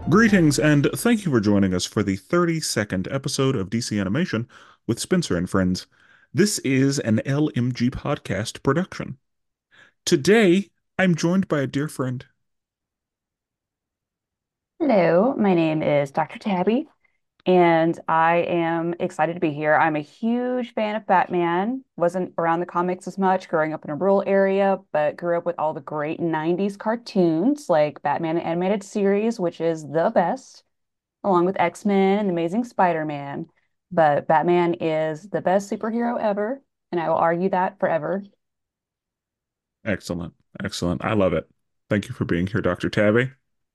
Greetings, and thank you for joining us for the 32nd episode of DC Animation with Spencer and Friends. This is an LMG podcast production. Today, I'm joined by a dear friend. Hello, my name is Dr. Tabby, and I am excited to be here. I'm a huge fan of Batman. Wasn't around the comics as much growing up in a rural area, but grew up with all the great 90s cartoons like Batman Animated Series, which is the best, along with X-Men and Amazing Spider-Man. But Batman is the best superhero ever, and I will argue that forever. Excellent, excellent. I love it. Thank you for being here, Dr. Tabby.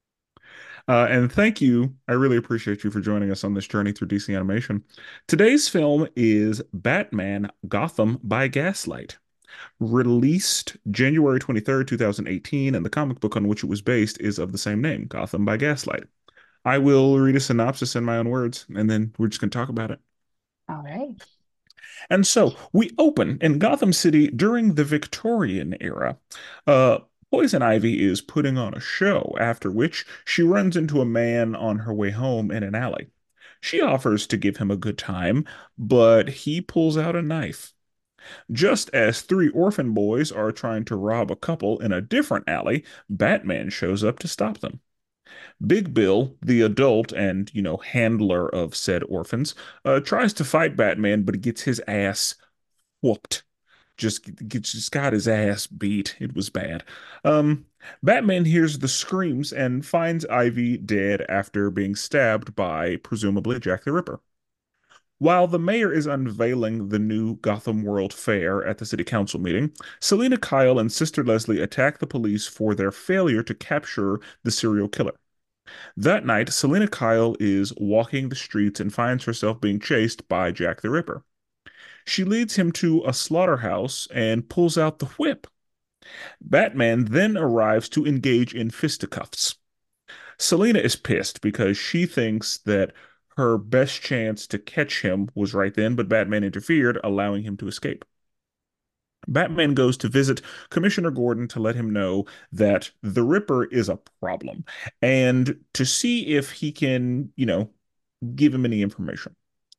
And thank you. I really appreciate you for joining us on this journey through DC Animation. Today's film is Batman Gotham by Gaslight, released January 23rd, 2018, and the comic book on which it was based is of the same name, Gotham by Gaslight. I will read a synopsis in my own words, and then we're just going to talk about it. All right. And so we open in Gotham City during the Victorian era. Uh, Poison Ivy is putting on a show, after which she runs into a man on her way home in an alley. She offers to give him a good time, but he pulls out a knife. Just as three orphan boys are trying to rob a couple in a different alley, Batman shows up to stop them. Big Bill, the adult and, handler of said orphans, tries to fight Batman, but he gets his ass whooped. Just got his ass beat. It was bad. Um, Batman hears the screams and finds Ivy dead after being stabbed by, presumably, Jack the Ripper. While the mayor is unveiling the new Gotham World Fair at the city council meeting, Selina Kyle and Sister Leslie attack the police for their failure to capture the serial killer. That night, Selina Kyle is walking the streets and finds herself being chased by Jack the Ripper. She leads him to a slaughterhouse and pulls out the whip. Batman then arrives to engage in fisticuffs. Selina is pissed because she thinks that her best chance to catch him was right then, but Batman interfered, allowing him to escape. Batman goes to visit Commissioner Gordon to let him know that the Ripper is a problem and to see if he can, give him any information.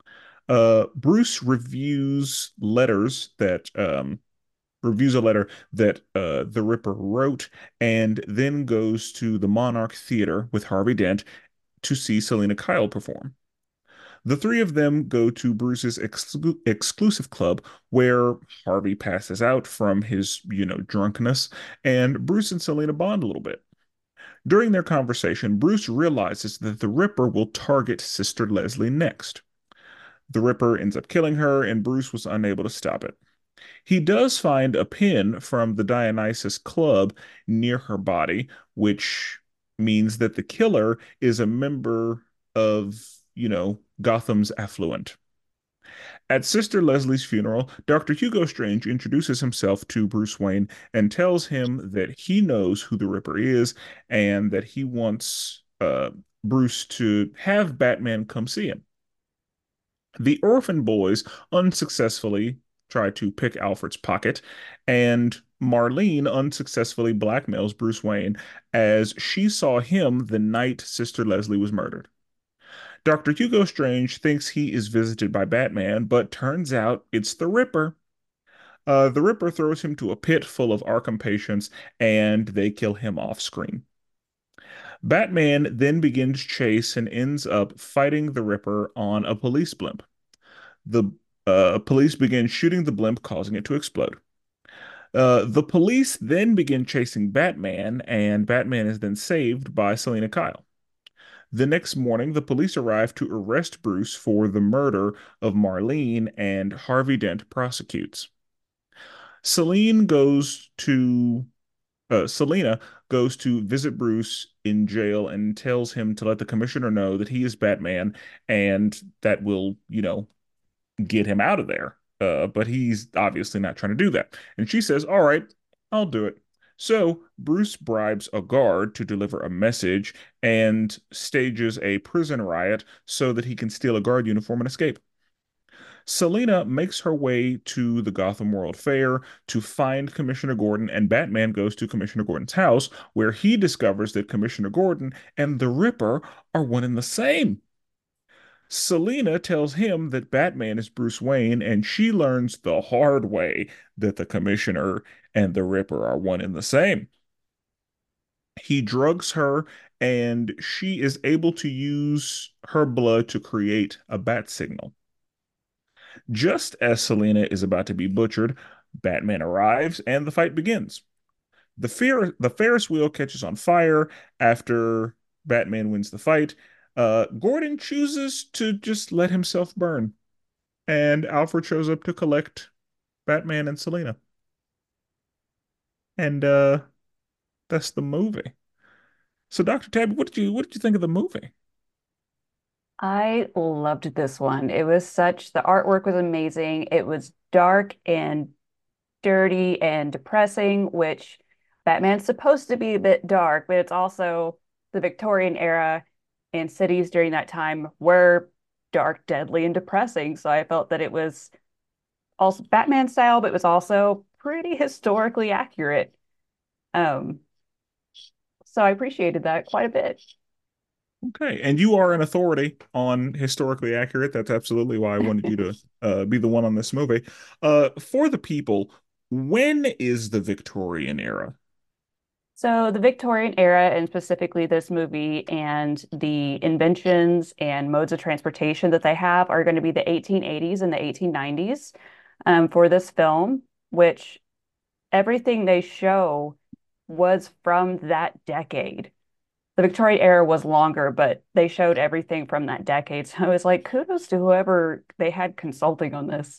Bruce reviews a letter that the Ripper wrote, and then goes to the Monarch Theater with Harvey Dent to see Selina Kyle perform. The three of them go to Bruce's exclusive club where Harvey passes out from his, drunkenness, and Bruce and Selina bond a little bit. During their conversation, Bruce realizes that the Ripper will target Sister Leslie next. The Ripper ends up killing her, and Bruce was unable to stop it. He does find a pin from the Dionysus Club near her body, which means that the killer is a member of, Gotham's affluent. At Sister Leslie's funeral, Dr. Hugo Strange introduces himself to Bruce Wayne and tells him that he knows who the Ripper is and that he wants Bruce to have Batman come see him. The orphan boys unsuccessfully try to pick Alfred's pocket, and Marlene unsuccessfully blackmails Bruce Wayne as she saw him the night Sister Leslie was murdered. Dr. Hugo Strange thinks he is visited by Batman, but turns out it's the Ripper. The Ripper throws him to a pit full of Arkham patients, and they kill him off screen. Batman then begins chase and ends up fighting the Ripper on a police blimp. The police begin shooting the blimp, causing it to explode. The police then begin chasing Batman, and Batman is then saved by Selina Kyle. The next morning, the police arrive to arrest Bruce for the murder of Marlene, and Harvey Dent prosecutes. Celine goes to Selina goes to visit Bruce in jail and tells him to let the commissioner know that he is Batman, and that will, get him out of there. But he's obviously not trying to do that. And she says, "All right, I'll do it." So Bruce bribes a guard to deliver a message and stages a prison riot so that he can steal a guard uniform and escape. Selina makes her way to the Gotham World Fair to find Commissioner Gordon, and Batman goes to Commissioner Gordon's house, where he discovers that Commissioner Gordon and the Ripper are one and the same. Selina tells him that Batman is Bruce Wayne, and she learns the hard way that the Commissioner and the Ripper are one and the same. He drugs her, and she is able to use her blood to create a bat signal. Just as Selina is about to be butchered, Batman arrives and the fight begins. The Ferris wheel catches on fire after Batman wins the fight. Gordon chooses to just let himself burn, and Alfred shows up to collect Batman and Selina. And that's the movie. So, Dr. Tabby, what did you think of the movie? I loved this one. It was such, the artwork was amazing. It was dark and dirty and depressing, which Batman's supposed to be a bit dark, but it's also the Victorian era, and cities during that time were dark, deadly, and depressing. So I felt that it was also Batman style, but it was also pretty historically accurate. Um, so I appreciated that quite a bit. Okay, and you are an authority on historically accurate. That's absolutely why I wanted you to be the one on this movie. For the people, when is the Victorian era? So the Victorian era, and specifically this movie and the inventions and modes of transportation that they have, are going to be the 1880s and the 1890s for this film, which everything they show was from that decade. The Victorian era was longer, but they showed everything from that decade. So it's like kudos to whoever they had consulting on this.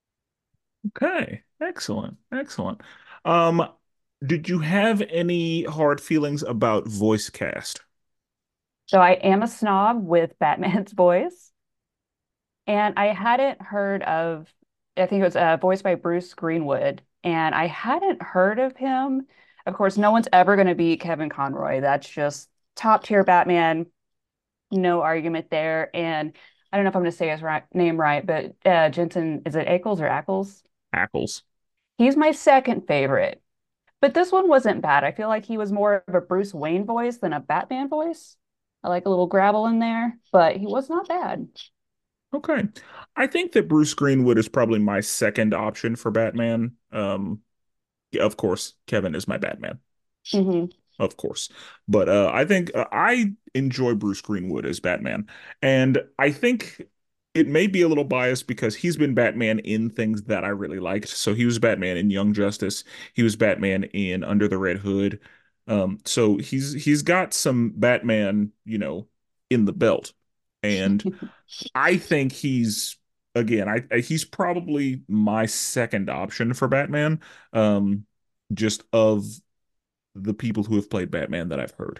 Okay, excellent, excellent. Um, did you have any hard feelings about voice cast? So I am a snob with Batman's voice. And I hadn't heard of, I think it was voiced by Bruce Greenwood, and I hadn't heard of him. Of course, no one's ever going to beat Kevin Conroy. That's just top tier Batman, no argument there. And I don't know if I'm going to say his name right, but Jensen, is it Ackles or Ackles? Ackles. He's my second favorite. But this one wasn't bad. I feel like he was more of a Bruce Wayne voice than a Batman voice. I like a little gravel in there, but he was not bad. Okay. I think that Bruce Greenwood is probably my second option for Batman. Yeah, of course, Kevin is my Batman. Hmm. Of course. But I think I enjoy Bruce Greenwood as Batman. And I think it may be a little biased because he's been Batman in things that I really liked. So he was Batman in Young Justice. He was Batman in Under the Red Hood. So he's got some Batman, in the belt. And I think he's again, he's probably my second option for Batman. Just of the people who have played Batman that I've heard.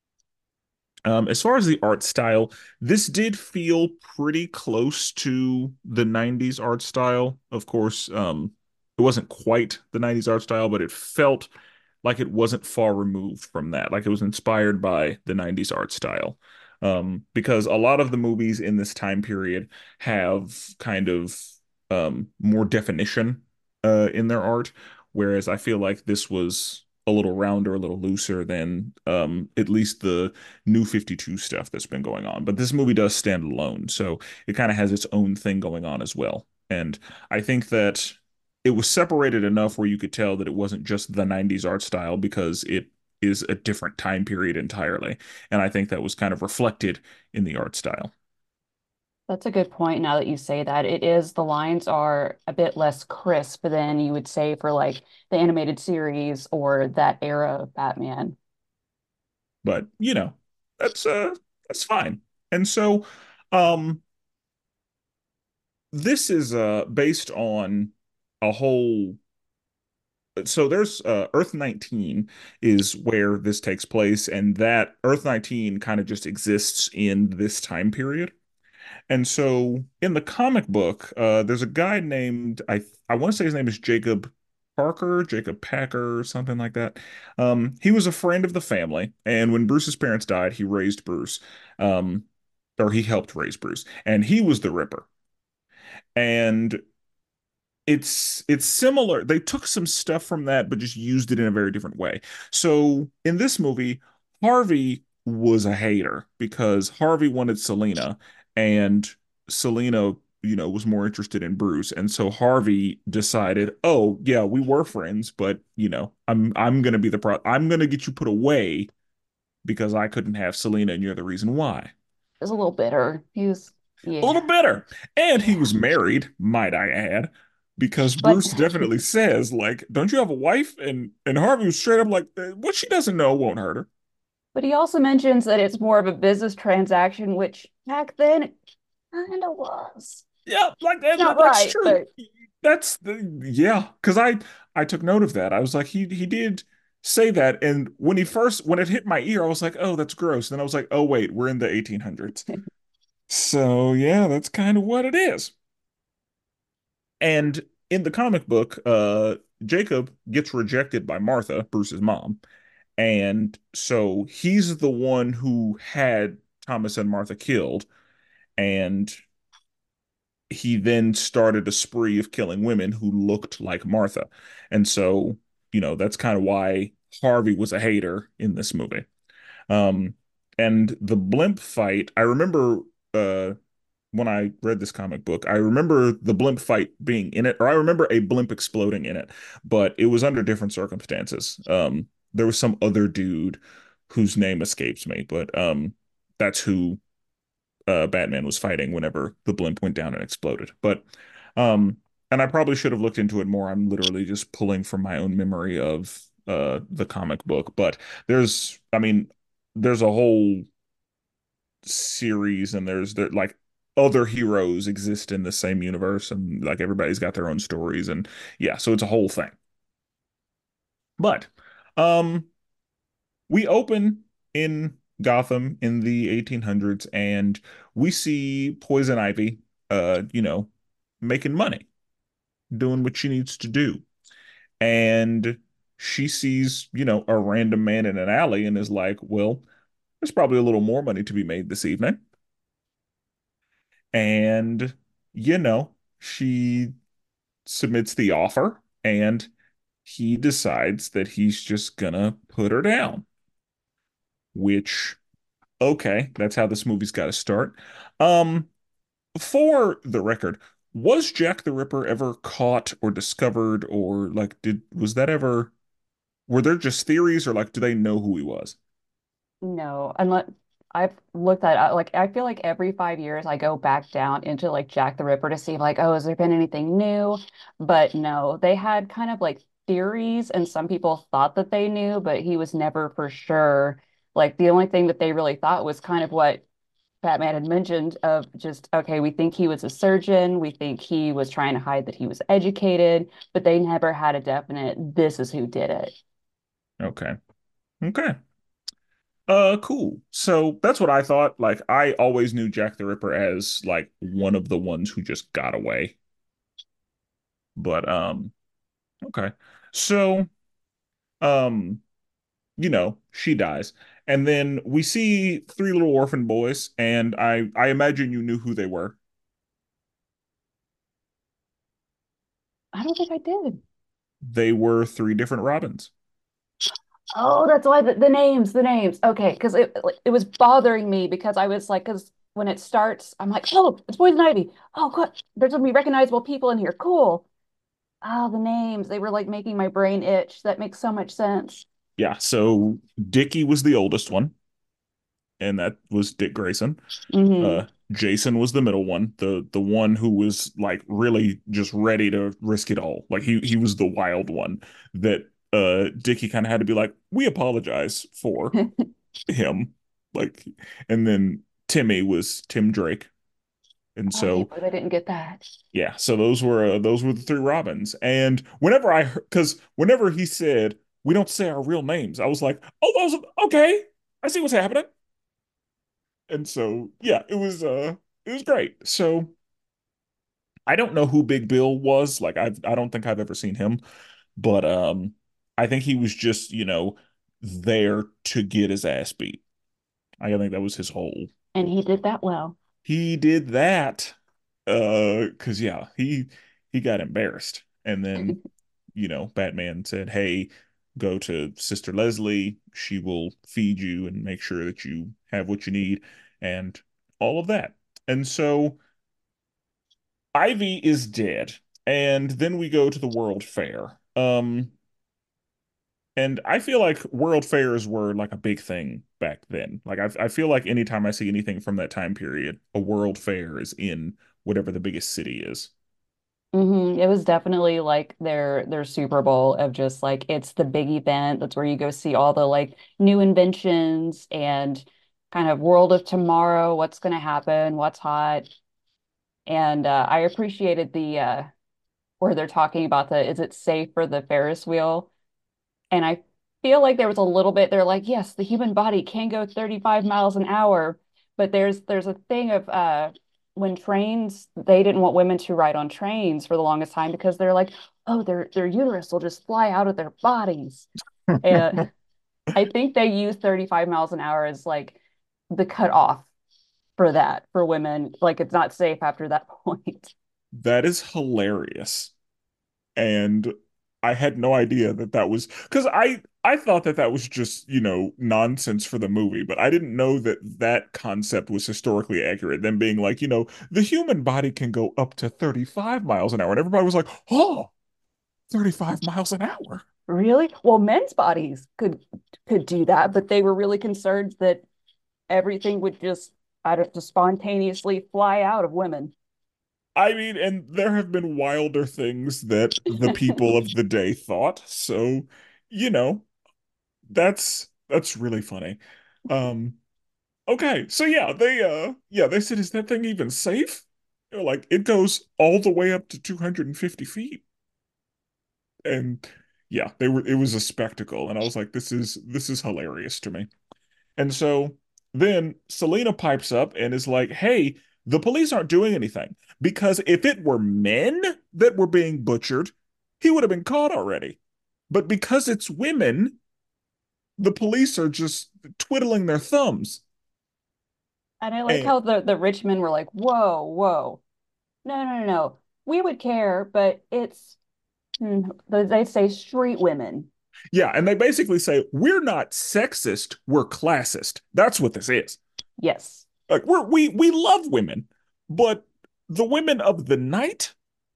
As far as the art style, this did feel pretty close to the 90s art style. Of course, it wasn't quite the 90s art style, but it felt like it wasn't far removed from that. Like it was inspired by the 90s art style. Because a lot of the movies in this time period have kind of more definition in their art, whereas I feel like this was a little rounder, a little looser than at least the new 52 stuff that's been going on. But this movie does stand alone, so it kind of has its own thing going on as well. And I think that it was separated enough where you could tell that it wasn't just the 90s art style because it is a different time period entirely. And I think that was kind of reflected in the art style. That's a good point now that you say that. It is, the lines are a bit less crisp than you would say for like the animated series or that era of Batman. But, that's that's fine. And so um this is based on a whole so there's Earth 19 is where this takes place, and that Earth 19 kind of just exists in this time period. And so in the comic book, there's a guy named I want to say his name is Jacob Parker, Jacob Packer, something like that. He was a friend of the family, and when Bruce's parents died, he raised Bruce, um, or he helped raise Bruce, and he was the Ripper. And it's similar. They took some stuff from that, but just used it in a very different way. So in this movie, Harvey was a hater because Harvey wanted Selena, and Selena, was more interested in Bruce. And so Harvey decided, oh yeah, we were friends, but I'm gonna be the I'm gonna get you put away because I couldn't have Selena, and you're the reason why. Was a little bitter. He was, A yeah, little better. And he yeah. was married, might I add, because But Bruce definitely says, like, don't you have a wife? And Harvey was straight up like, what she doesn't know won't hurt her. but he also mentions that it's more of a business transaction, which back then it kind of was. Yeah, like Not that's right, true. but That's the yeah, because I took note of that. I was like, he did say that, and when it hit my ear, I was like, oh, that's gross. Then I was like, oh wait, we're in the 1800s. So yeah, that's kind of what it is. And in the comic book, Jacob gets rejected by Martha, Bruce's mom. And so he's the one who had Thomas and Martha killed. And he then started a spree of killing women who looked like Martha. And so, that's kind of why Harvey was a hater in this movie. Um, and the blimp fight, I remember when I read this comic book, I remember the blimp fight being in it, or I remember a blimp exploding in it, but it was under different circumstances. There was some other dude whose name escapes me, but that's who Batman was fighting whenever the blimp went down and exploded. But um, and I probably should have looked into it more. I'm literally just pulling from my own memory of the comic book, but I mean, there's a whole series, and there like other heroes exist in the same universe, and like everybody's got their own stories, and yeah, so it's a whole thing. But um we open in Gotham in the 1800s, and we see Poison Ivy making money, doing what she needs to do. And she sees, a random man in an alley and is like, well, there's probably a little more money to be made this evening. And, she submits the offer, and he decides that he's just gonna put her down, which, okay, that's how this movie's got to start. Um, for the record, was Jack the Ripper ever caught or discovered, or like, was that ever, were there just theories, or like, do they know who he was? no, unless I've looked at like I feel like every 5 years I go back down into like Jack the Ripper to see like, oh, has there been anything new? But no, they had kind of like theories, and some people thought that they knew, but he was never for sure. Like the only thing that they really thought was kind of what Batman had mentioned of just, okay, we think he was a surgeon, we think he was trying to hide that he was educated, but they never had a definite, this is who did it. Okay. Okay. Cool. So that's what I thought. Like, I always knew Jack the Ripper as like one of the ones who just got away. But okay. So, um, she dies. And then we see three little orphan boys, and I imagine you knew who they were. I don't think I did. They were three different Robins. Oh, that's why the names. Okay, because it was bothering me because I was like, because when it starts, I'm like, oh, it's Poison Ivy. Oh, good. There's gonna be recognizable people in here. Cool. Oh, the names. They were like making my brain itch. That makes so much sense. Yeah, so Dickie was the oldest one, and that was Dick Grayson. Hmm. Jason was the middle one, the one who was like really just ready to risk it all. Like he was the wild one that Dickie kind of had to be like, we apologize for him. Like, and then Timmy was Tim Drake. And Oh, I can't so believe I didn't get that. yeah, so those were the three Robins. And because whenever he said we don't say our real names, I was like, oh, those okay. I see what's happening. And so yeah, it was great. So I don't know who Big Bill was. Like I don't think I've ever seen him, but I think he was just, there to get his ass beat. I think that was his whole. And he did that well. He did that. 'Cause yeah, he got embarrassed. And then, Batman said, "Hey, go to Sister Leslie. She will feed you and make sure that you have what you need and all of that." And so Ivy is dead. And then we go to the World Fair. And I feel like World Fairs were like a big thing back then. Like I feel like anytime I see anything from that time period, a World Fair is in whatever the biggest city is. It was definitely like their Super Bowl of just like it's the big event. That's where you go see all the like new inventions and kind of world of tomorrow, what's going to happen, what's hot. And I appreciated the where they're talking about the is it safe for the Ferris wheel? And I feel like there was a little bit, they're like, yes, the human body can go 35 miles an hour, but there's a thing of when trains, they didn't want women to ride on trains for the longest time because they're like, oh, their uterus will just fly out of their bodies. And I think they use 35 miles an hour as like the cutoff for that for women. Like it's not safe after that point. That is hilarious. And I had no idea that that was because I thought that that was just, nonsense for the movie, but I didn't know that that concept was historically accurate. Them being like, the human body can go up to 35 miles an hour. And everybody was like, "Oh, 35 miles an hour." Really? Well, men's bodies could do that, but they were really concerned that everything would just I don't just spontaneously fly out of women. I mean, and there have been wilder things that the people of the day thought. So, you know, that's really funny. Um, okay, so they said, "Is that thing even safe?" They're like, "It goes all the way up to 250 feet." And yeah, it was a spectacle. And I was like, this is hilarious to me. And so then Selena pipes up and is like, "Hey, the police aren't doing anything because if it were men that were being butchered, he would have been caught already. But because it's women, the police are just twiddling their thumbs." And I like And how the rich men were like, "Whoa, whoa, no, no, no, no. We would care, but it's they say street women." yeah, and they basically say, "We're not sexist, we're classist." That's what this is. Yes, Like we love women, but the women of the night,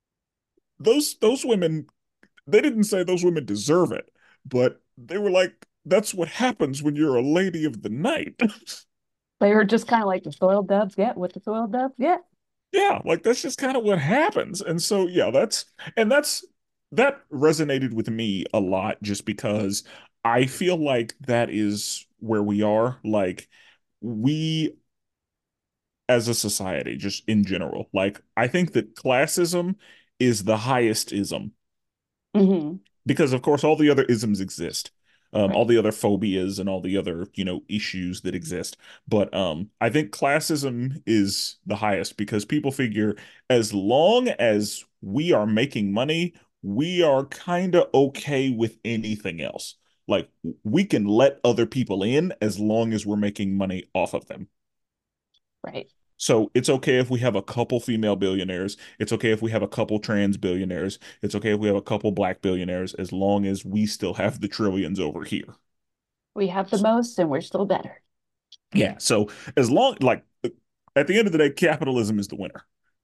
those women, they didn't say those women deserve it, but they were like, "That's what happens when you're a lady of the night." they were just kind of like the soiled doves get what the soiled doves get. Yeah, like that's just kind of what happens. And so yeah, that's that resonated with me a lot just because I feel like that is where we are. Like we as a society, just in general, like I think that classism is the highest ism Hmm. because of course all the other isms exist, all Right. the other phobias and all the other issues that exist, but I think classism is the highest because people figure as long as we are making money, we are kind of okay with anything else. Like we can let other people in as long as we're making money off of them. Right. So it's okay if we have a couple female billionaires. It's okay if we have a couple trans billionaires. It's okay if we have a couple black billionaires, as long as we still have the trillions over here. We have the most and we're still better. Yeah. So as long, like, at the end of the day, capitalism is the winner.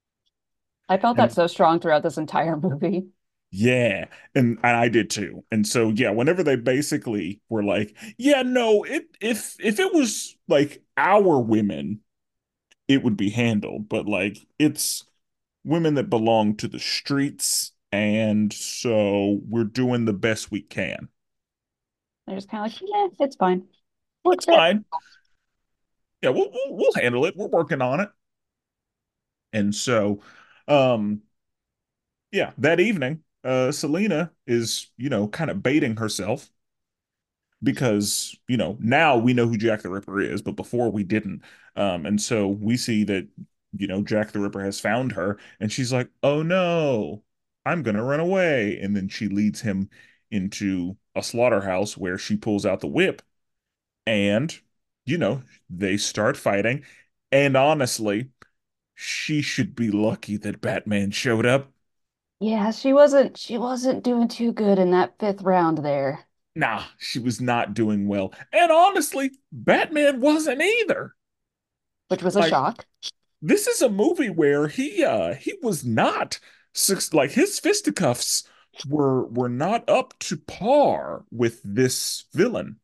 I felt that And so strong throughout this entire movie. yeah, and I did too. And so yeah, whenever they basically were like, "Yeah, no, if it was like our women, it would be handled, but like it's women that belong to the streets, and so we're doing the best we can." They're just kind of like, yeah, it's fine. We'll It's fit. fine. Yeah, we'll handle it. We're working on it. And so, um, yeah, that evening, Selena is, kind of baiting herself because, now we know who Jack the Ripper is, but before we didn't. And so we see that, Jack the Ripper has found her, and she's like, "Oh no, I'm gonna run away." And then she leads him into a slaughterhouse where she pulls out the whip, and, they start fighting. And honestly, She should be lucky that Batman showed up. Yeah, she wasn't doing too good in that fifth round there, Nah, she was not doing well. And honestly, Batman wasn't either. which was a Like, shock. this is a movie where he was not like his fisticuffs were not up to par with this villain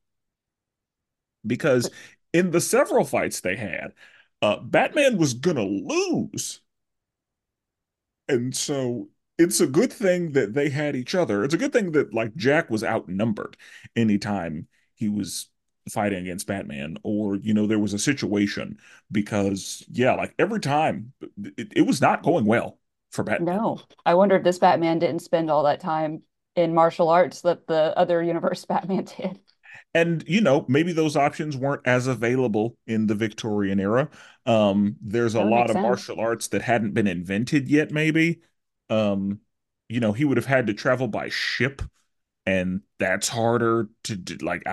because in the several fights they had, Batman was gonna lose. And so it's a good thing that they had each other. It's a good thing that like Jack was outnumbered anytime he was fighting against Batman or there was a situation because yeah, like every time it was not going well for Batman. No, I wonder if this Batman didn't spend all that time in martial arts that the other universe Batman did. And maybe those options weren't as available in the Victorian era. There's a That would make lot of sense. martial arts that hadn't been invented yet, maybe. Um, he would have had to travel by ship and that's harder to do. Like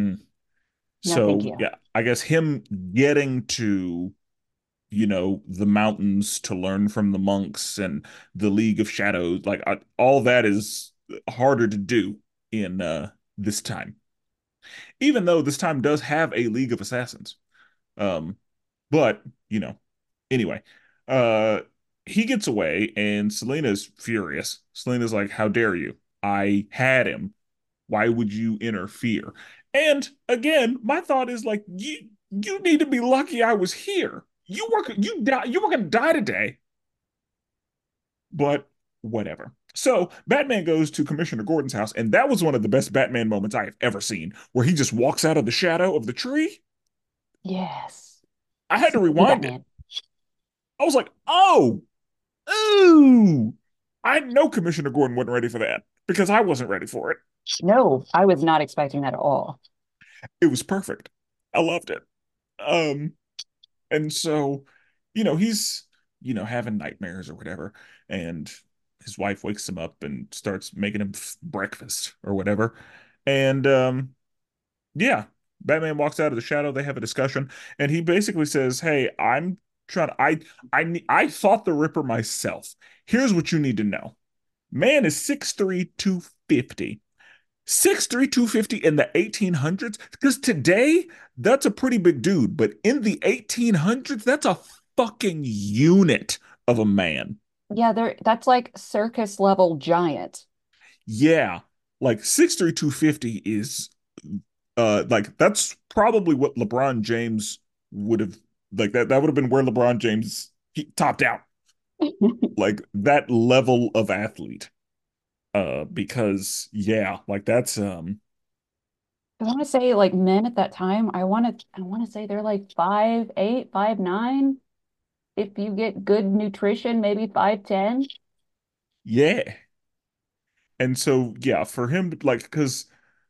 No, thank so you. yeah, I guess him getting to the mountains to learn from the monks and the League of Shadows, like all that is harder to do in this time. Even though this time does have a League of Assassins, um, but anyway, uh, he gets away and Selena's furious. Selena's like, "How dare you? I had him. Why would you interfere?" And again, my thought is like, you need to be lucky I was here. You were gonna die today, but whatever. So Batman goes to Commissioner Gordon's house, and that was one of the best Batman moments I have ever seen, where he just walks out of the shadow of the tree. Yes. I had to Sneaky rewind it. Batman. I was like, oh, ooh. I know Commissioner Gordon wasn't ready for that because I wasn't ready for it. No, I was not expecting that at all. It was perfect. I loved it. Um, And so, he's, having nightmares or whatever. And his wife wakes him up and starts making him breakfast or whatever. And yeah, Batman walks out of the shadow. They have a discussion, and he basically says, "Hey, I'm trying. I fought the Ripper myself. Here's what you need to know. Man is 6'3", 250. 6'3", 250 in the 1800s? Because today, that's a pretty big dude. But in the 1800s, that's a fucking unit of a man. Yeah, that's like circus level giant. Yeah. Like 6'3", 250 is like that's probably what LeBron James would have like that would have been where LeBron James he topped out. Like that level of athlete. Because yeah, like that's I want to say like men at that time, I want to say they're like 5'8", 5'9". If you get good nutrition, maybe 5'10". yeah. And so, yeah, for him, like, because,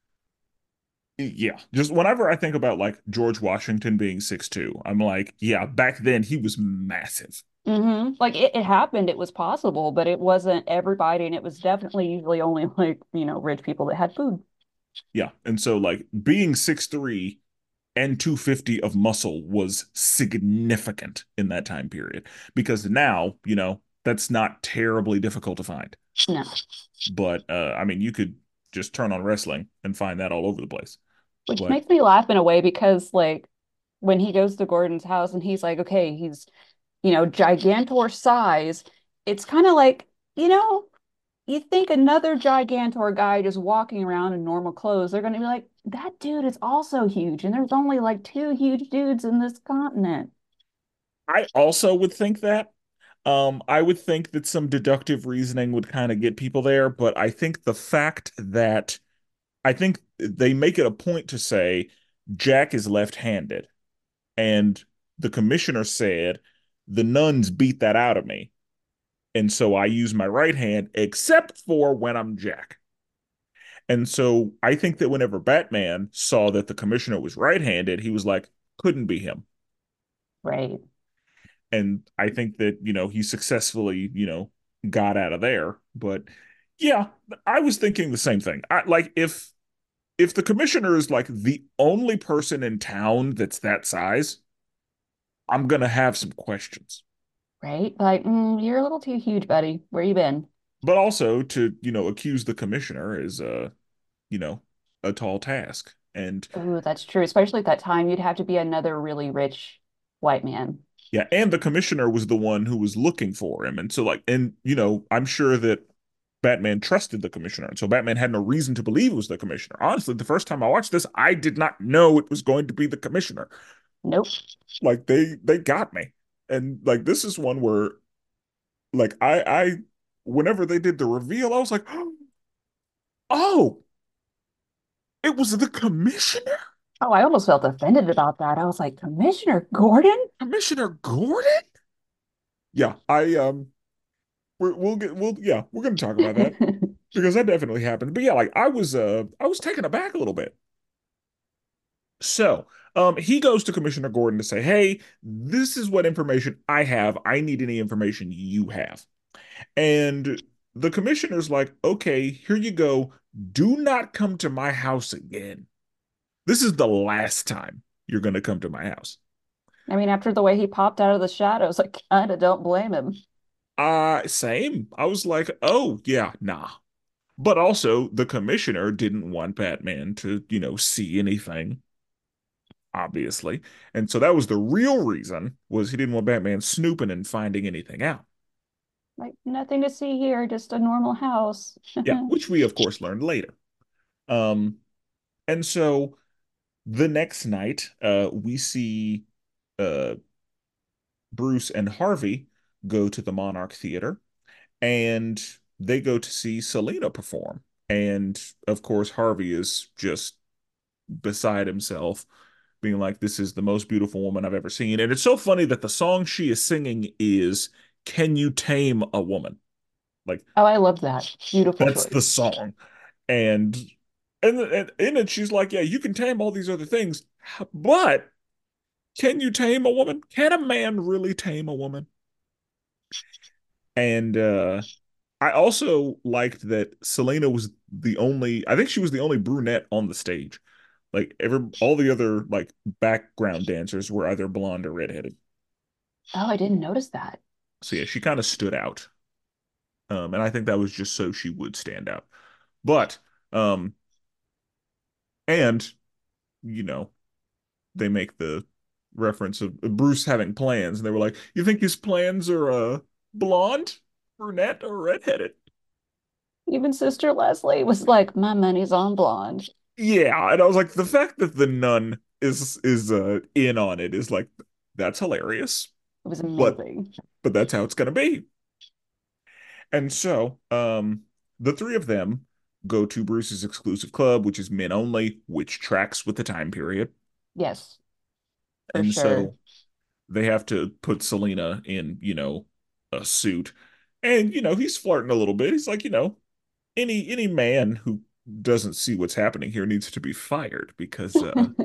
yeah, just whenever I think about like George Washington being 6'2", I'm like, yeah, back then he was massive. Like it happened, it was possible, but it wasn't everybody, and it was definitely usually only like, rich people that had food. Yeah. And so, like, being 6'3" and 250 of muscle was significant in that time period because now, that's not terribly difficult to find. No. But, I mean, you could just turn on wrestling and find that all over the place. Which But makes me laugh in a way because like when he goes to Gordon's house and he's like, okay, he's, gigantor size, it's kind of like, you know, you think another gigantor guy just walking around in normal clothes, they're going to be like, that dude is also huge. And there's only like two huge dudes in this continent. I also would think that. I would think that some deductive reasoning would kind of get people there, but I think the fact that I think they make it a point to say Jack is left-handed, and the commissioner said the nuns beat that out of me, and so I use my right hand except for when I'm Jack. And so I think that whenever Batman saw that the commissioner was right-handed, he was like, couldn't be him. Right. And I think that he successfully got out of there. But yeah, I was thinking the same thing. I like if the commissioner is like the only person in town that's that size, I'm gonna have some questions. Right? Like, you're a little too huge, buddy. Where you been? But also to, accuse the commissioner is you know, a tall task. And Oh, that's true. Especially at that time, you'd have to be another really rich white man. yeah, and the commissioner was the one who was looking for him. And so like and I'm sure that Batman trusted the commissioner. And so Batman had no reason to believe it was the commissioner. Honestly, the first time I watched this, I did not know it was going to be the commissioner. Nope. Like they got me. And like this is one where like I whenever they did the reveal, I was like, "Oh, it was the commissioner? Oh, I almost felt offended about that. I was like, Commissioner Gordon? Commissioner Gordon?" Yeah, we're gonna talk about that because that definitely happened. But yeah, like I was taken aback a little bit. So, he goes to Commissioner Gordon to say, "Hey, this is what information I have. I need any information you have." And the commissioner's like, "Okay, here you go. Do not come to my house again. This is the last time you're gonna come to my house." I mean, after the way he popped out of the shadows, I kind of don't blame him. Same. I was like, "Oh, yeah, nah." But also, the commissioner didn't want Batman to, see anything, obviously. And so that was the real reason was he didn't want Batman snooping and finding anything out. Like, nothing to see here, just a normal house. Yeah, which we of course learned later. Um, and so the next night, we see uh Bruce and Harvey go to the Monarch Theater and they go to see Selena perform. And of course, Harvey is just beside himself, being like, "This is the most beautiful woman I've ever seen." And it's so funny that the song she is singing is "Can You Tame a Woman?" Like, Oh, I love that. Beautiful that's the choice. song. And and in it, she's like, "Yeah, you can tame all these other things, but can you tame a woman? Can a man really tame a woman?" And I also liked that Selena was I think she was the only brunette on the stage. Like all the other like background dancers were either blonde or redheaded. Oh, I didn't notice that. So yeah, she kind of stood out. And I think that was just so she would stand out. But um, and you know, they make the reference of Bruce having plans, and they were like, "You think his plans are blonde, brunette, or redheaded?" Even Sister Leslie was like, my money's on blonde. Yeah, and I was like, the fact that the nun is in on it is like that's hilarious. It was But amazing. that's how it's gonna be. And so, the three of them go to Bruce's exclusive club, which is men only, which tracks with the time period. Yes, for And sure. so they have to put Selena in, a suit. And, he's flirting a little bit. He's like, any man who doesn't see what's happening here needs to be fired because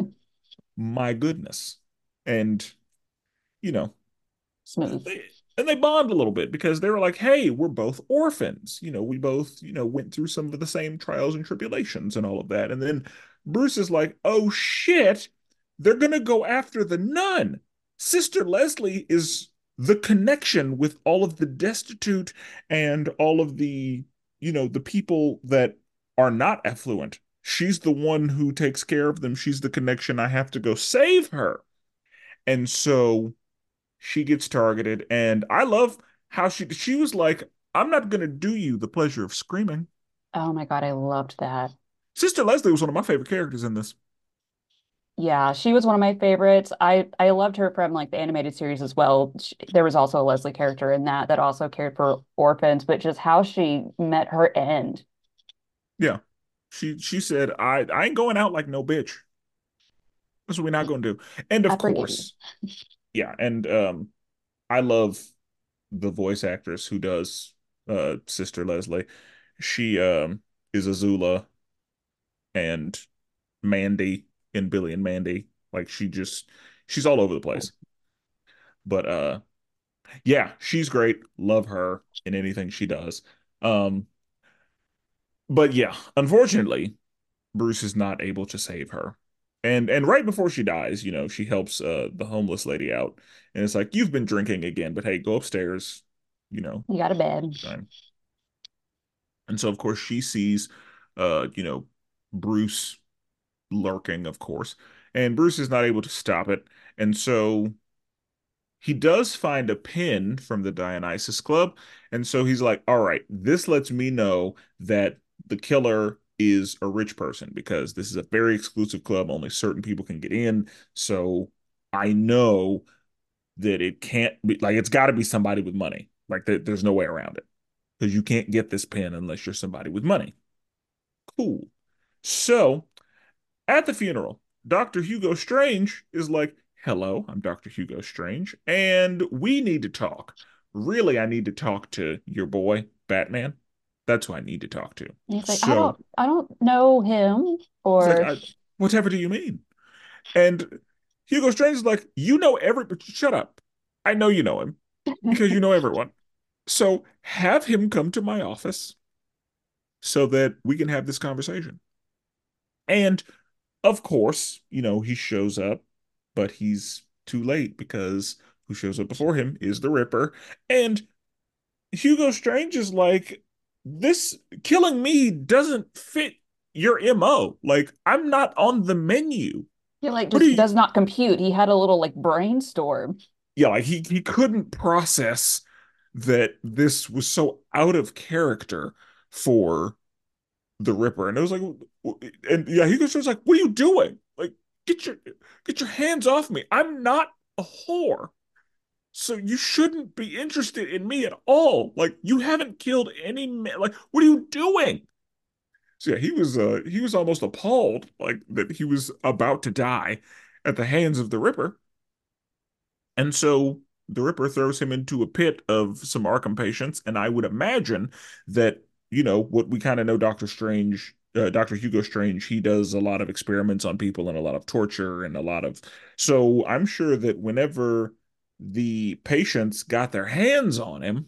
my goodness. And, you know, Smooth. they and they bond a little bit because they were like, "Hey, we're both orphans. We both, went through some of the same trials and tribulations and all of that." And then Bruce is like, "Oh shit, they're gonna go after the nun. Sister Leslie is the connection with all of the destitute and all of the people that are not affluent. She's the one who takes care of them. She's the connection. I have to go save her." And so she gets targeted, and I love how she was like, "I'm not gonna do you the pleasure of screaming." Oh my God, I loved that. Sister Leslie was one of my favorite characters in this. Yeah, she was one of my favorites. I loved her from like the animated series as well. There was also a Leslie character in that also cared for orphans, but just how she met her end. Yeah, she said, I ain't going out like no bitch. That's what we're not gonna do." And I of forgive you. course, yeah, and I love the voice actress who does Sister Leslie. She is Azula and Mandy in Billy and Mandy. Like she's all over the place. But yeah, she's great. Love her in anything she does. Um, but yeah, unfortunately, Bruce is not able to save her. And right before she dies, she helps the homeless lady out, and it's like, you've been drinking again, but hey, go upstairs, you know, You got a bed. time. And so of course she sees Bruce lurking, of course, and Bruce is not able to stop it. And so he does find a pin from the Dionysus Club, and so he's like, all right, this lets me know that the killer is a rich person because this is a very exclusive club. Only certain people can get in. So I know that it can't be like it's got to be somebody with money. Like there's no way around it because you can't get this pin unless you're somebody with money. Cool. So at the funeral, Dr. Hugo Strange is like, hello, I'm Dr. Hugo Strange, and we need to talk. Really, I need to talk to your boy, Batman. That's who I need to talk to. And he's like, So I don't know him he's like, or whatever do you mean? And Hugo Strange is like, you know but shut up. I know you know him because you know everyone. So have him come to my office so that we can have this conversation. And of course, he shows up, but he's too late because who shows up before him is the Ripper. And Hugo Strange is like, this killing me doesn't fit your MO. Like, I'm not on the menu. he like What are just you? does not compute. He had a little like brainstorm. Yeah, like he couldn't process that this was so out of character for the Ripper. And it was like, and yeah, he was just like, "What are you doing? Like, get your get your hands off me! I'm not a whore, so you shouldn't be interested in me at all. Like, you haven't killed any man. Like, what are you doing?" So yeah, he was almost appalled, like that he was about to die at the hands of the Ripper. And so the Ripper throws him into a pit of some Arkham patients, and I would imagine that, what we kind of know Dr. Hugo Strange, he does a lot of experiments on people and a lot of torture and a lot of. So I'm sure that whenever the patients got their hands on him,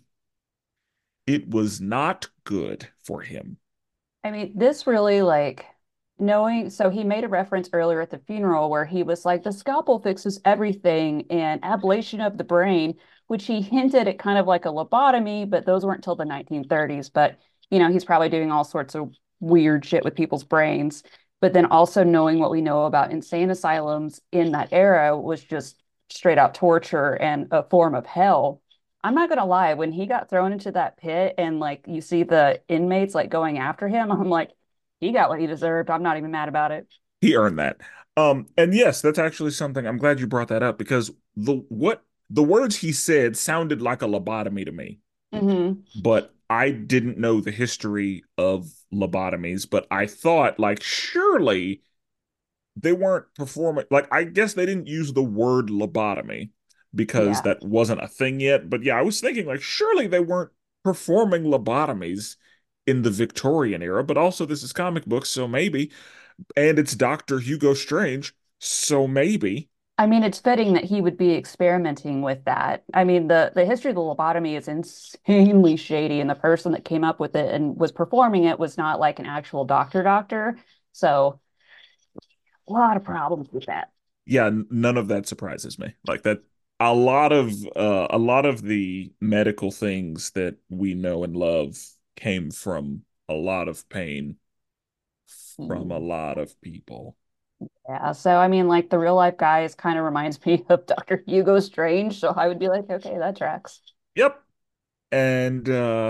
it was not good for him. I mean, this really like knowing. So he made a reference earlier at the funeral where he was like, the scalpel fixes everything and ablation of the brain, which he hinted at kind of like a lobotomy, but those weren't till the 1930s. But, he's probably doing all sorts of weird shit with people's brains. But then also knowing what we know about insane asylums in that era was just straight out torture and a form of hell. I'm not gonna lie, when he got thrown into that pit and like you see the inmates like going after him, I'm like, he got what he deserved. I'm not even mad about it. He earned that. And yes, that's actually something I'm glad you brought that up because the words he said sounded like a lobotomy to me, Hmm. but I didn't know the history of lobotomies, but I thought like surely they weren't performing like I guess they didn't use the word lobotomy because Yeah. that wasn't a thing yet. But yeah, I was thinking like surely they weren't performing lobotomies in the Victorian era, but also this is comic books, so maybe. And it's Dr. Hugo Strange, so maybe. I mean, it's fitting that he would be experimenting with that. I mean, the history of the lobotomy is insanely shady, and the person that came up with it and was performing it was not like an actual doctor. So a lot of problems with that. Yeah, none of that surprises me. Like that a lot of the medical things that we know and love came from a lot of pain from a Mm. lot of people. Yeah, so I mean, like the real life guys kind of reminds me of Dr. Hugo Strange, so I would be like, okay, that tracks. Yep. And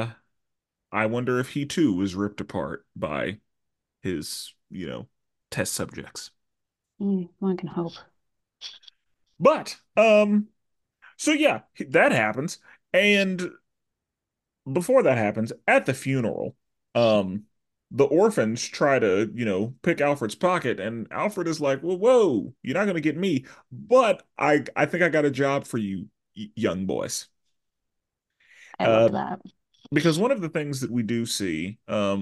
I wonder if he too was ripped apart by his, test subjects. One can hope. But so yeah, that happens. And before that happens, at the funeral, um, the orphans try to, pick Alfred's pocket, and Alfred is like, "Well, whoa, you're not gonna get me, but I think I got a job for you, young boys." I love Uh, that. because one of the things that we do see,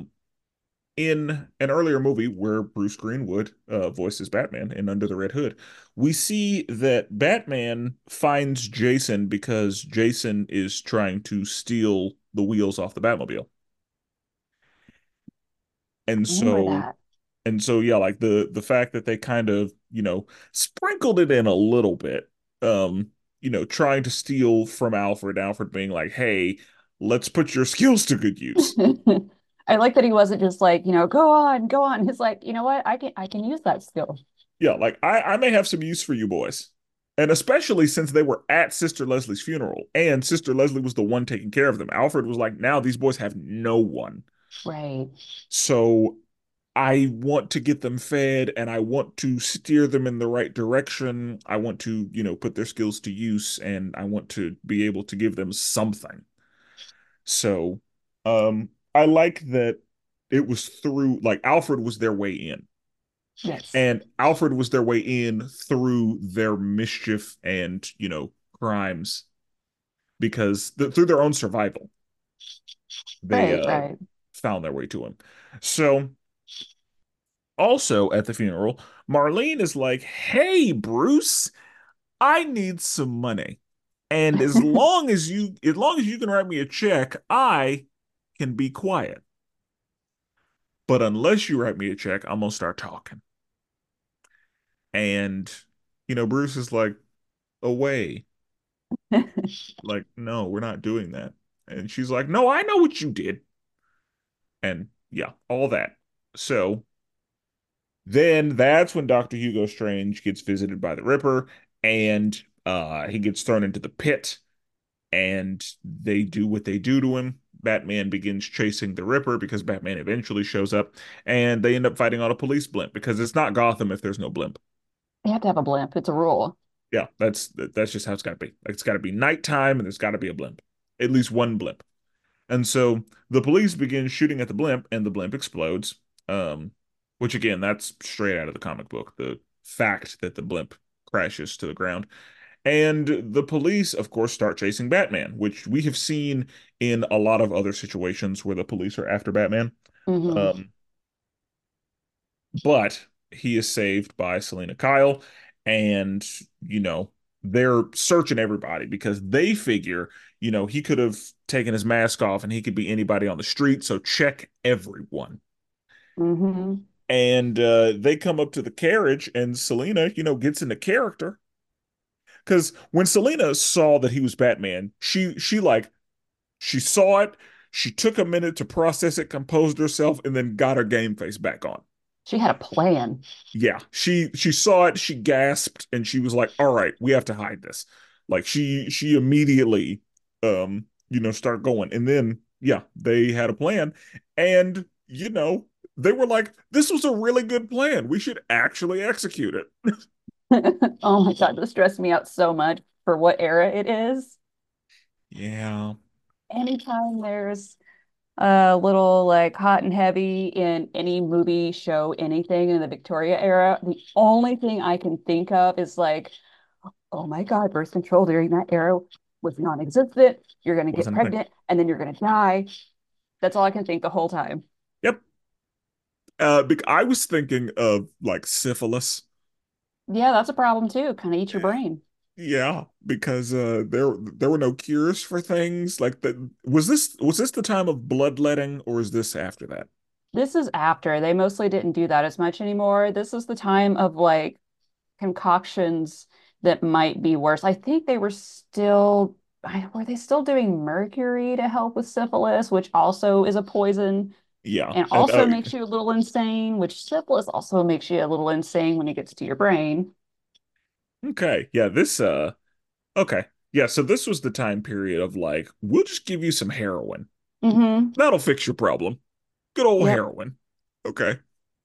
in an earlier movie where Bruce Greenwood voices Batman in Under the Red Hood, we see that Batman finds Jason because Jason is trying to steal the wheels off the Batmobile. And I remember so that. And so yeah, like the fact that they kind of, sprinkled it in a little bit, um, trying to steal from Alfred, Alfred being like, "Hey, let's put your skills to good use." I like that he wasn't just like, go on, go on. He's like, you know what? I can use that skill. Yeah, like I may have some use for you boys. And especially since they were at Sister Leslie's funeral and Sister Leslie was the one taking care of them. Alfred was like, "Now these boys have no one. Right. So I want to get them fed and I want to steer them in the right direction. I want to, put their skills to use and I want to be able to give them something." So, I like that it was through like Alfred was their way in. Yes. And Alfred was their way in through their mischief and, crimes because through their own survival, they Right, right. found their way to him. So, also at the funeral, Marlene is like, "Hey, Bruce, I need some money. And as long as you can write me a check, I can be quiet. But unless you write me a check, I'm gonna start talking." And, Bruce is like, "Away." Like, "No, we're not doing that." And she's like, "No, I know what you did." And yeah, all that. So then that's when Dr. Hugo Strange gets visited by the Ripper and he gets thrown into the pit and they do what they do to him. Batman begins chasing the Ripper because Batman eventually shows up and they end up fighting on a police blimp because it's not Gotham if there's no blimp. You have to have a blimp. It's a rule. Yeah, that's just how it's got to be. Like, it's got to be nighttime and there's got to be a blimp. At least one blimp. And so the police begin shooting at the blimp and the blimp explodes. Um, which again, that's straight out of the comic book. The fact that the blimp crashes to the ground. And the police, of course, start chasing Batman, which we have seen in a lot of other situations where the police are after Batman. Hmm. Um, but he is saved by Selena Kyle, and they're searching everybody because they figure, he could have taken his mask off and he could be anybody on the street, so check everyone. Hmm. And they come up to the carriage, and Selena, gets into character because when Selena saw that he was Batman, she saw it, she took a minute to process it, composed herself, and then got her game face back on. She had a plan. Yeah, she saw it, she gasped, and she was like, "All right, we have to hide this." Like she immediately start going. And then yeah, they had a plan. And they were like, "This was a really good plan. We should actually execute it." Oh my God, this stressed me out so much for what era it is. Yeah, Anytime there's a little like hot and heavy in any movie, show, anything in the Victoria era, the only thing I can think of is like, oh my God, birth control during that era was non-existent. You're going to get wasn't a thing. pregnant and then you're going to die. That's all I can think the whole time. Yep. I was thinking of like syphilis. Yeah, that's a problem too. Kind of eat your brain. Yeah, because there were no cures for things like that. Was this the time of bloodletting, or is this after that? This is after. They mostly didn't do that as much anymore. This is the time of like concoctions that might be worse. I think they were still, were they still doing mercury to help with syphilis, which also is a poison Yeah, and and also makes you a little insane, which syphilis also makes you a little insane when it gets to your brain. okay, yeah, okay, yeah. So this was the time period of like, we'll just give you some heroin. Hmm. That'll fix your problem. Good old Yep. heroin. Okay.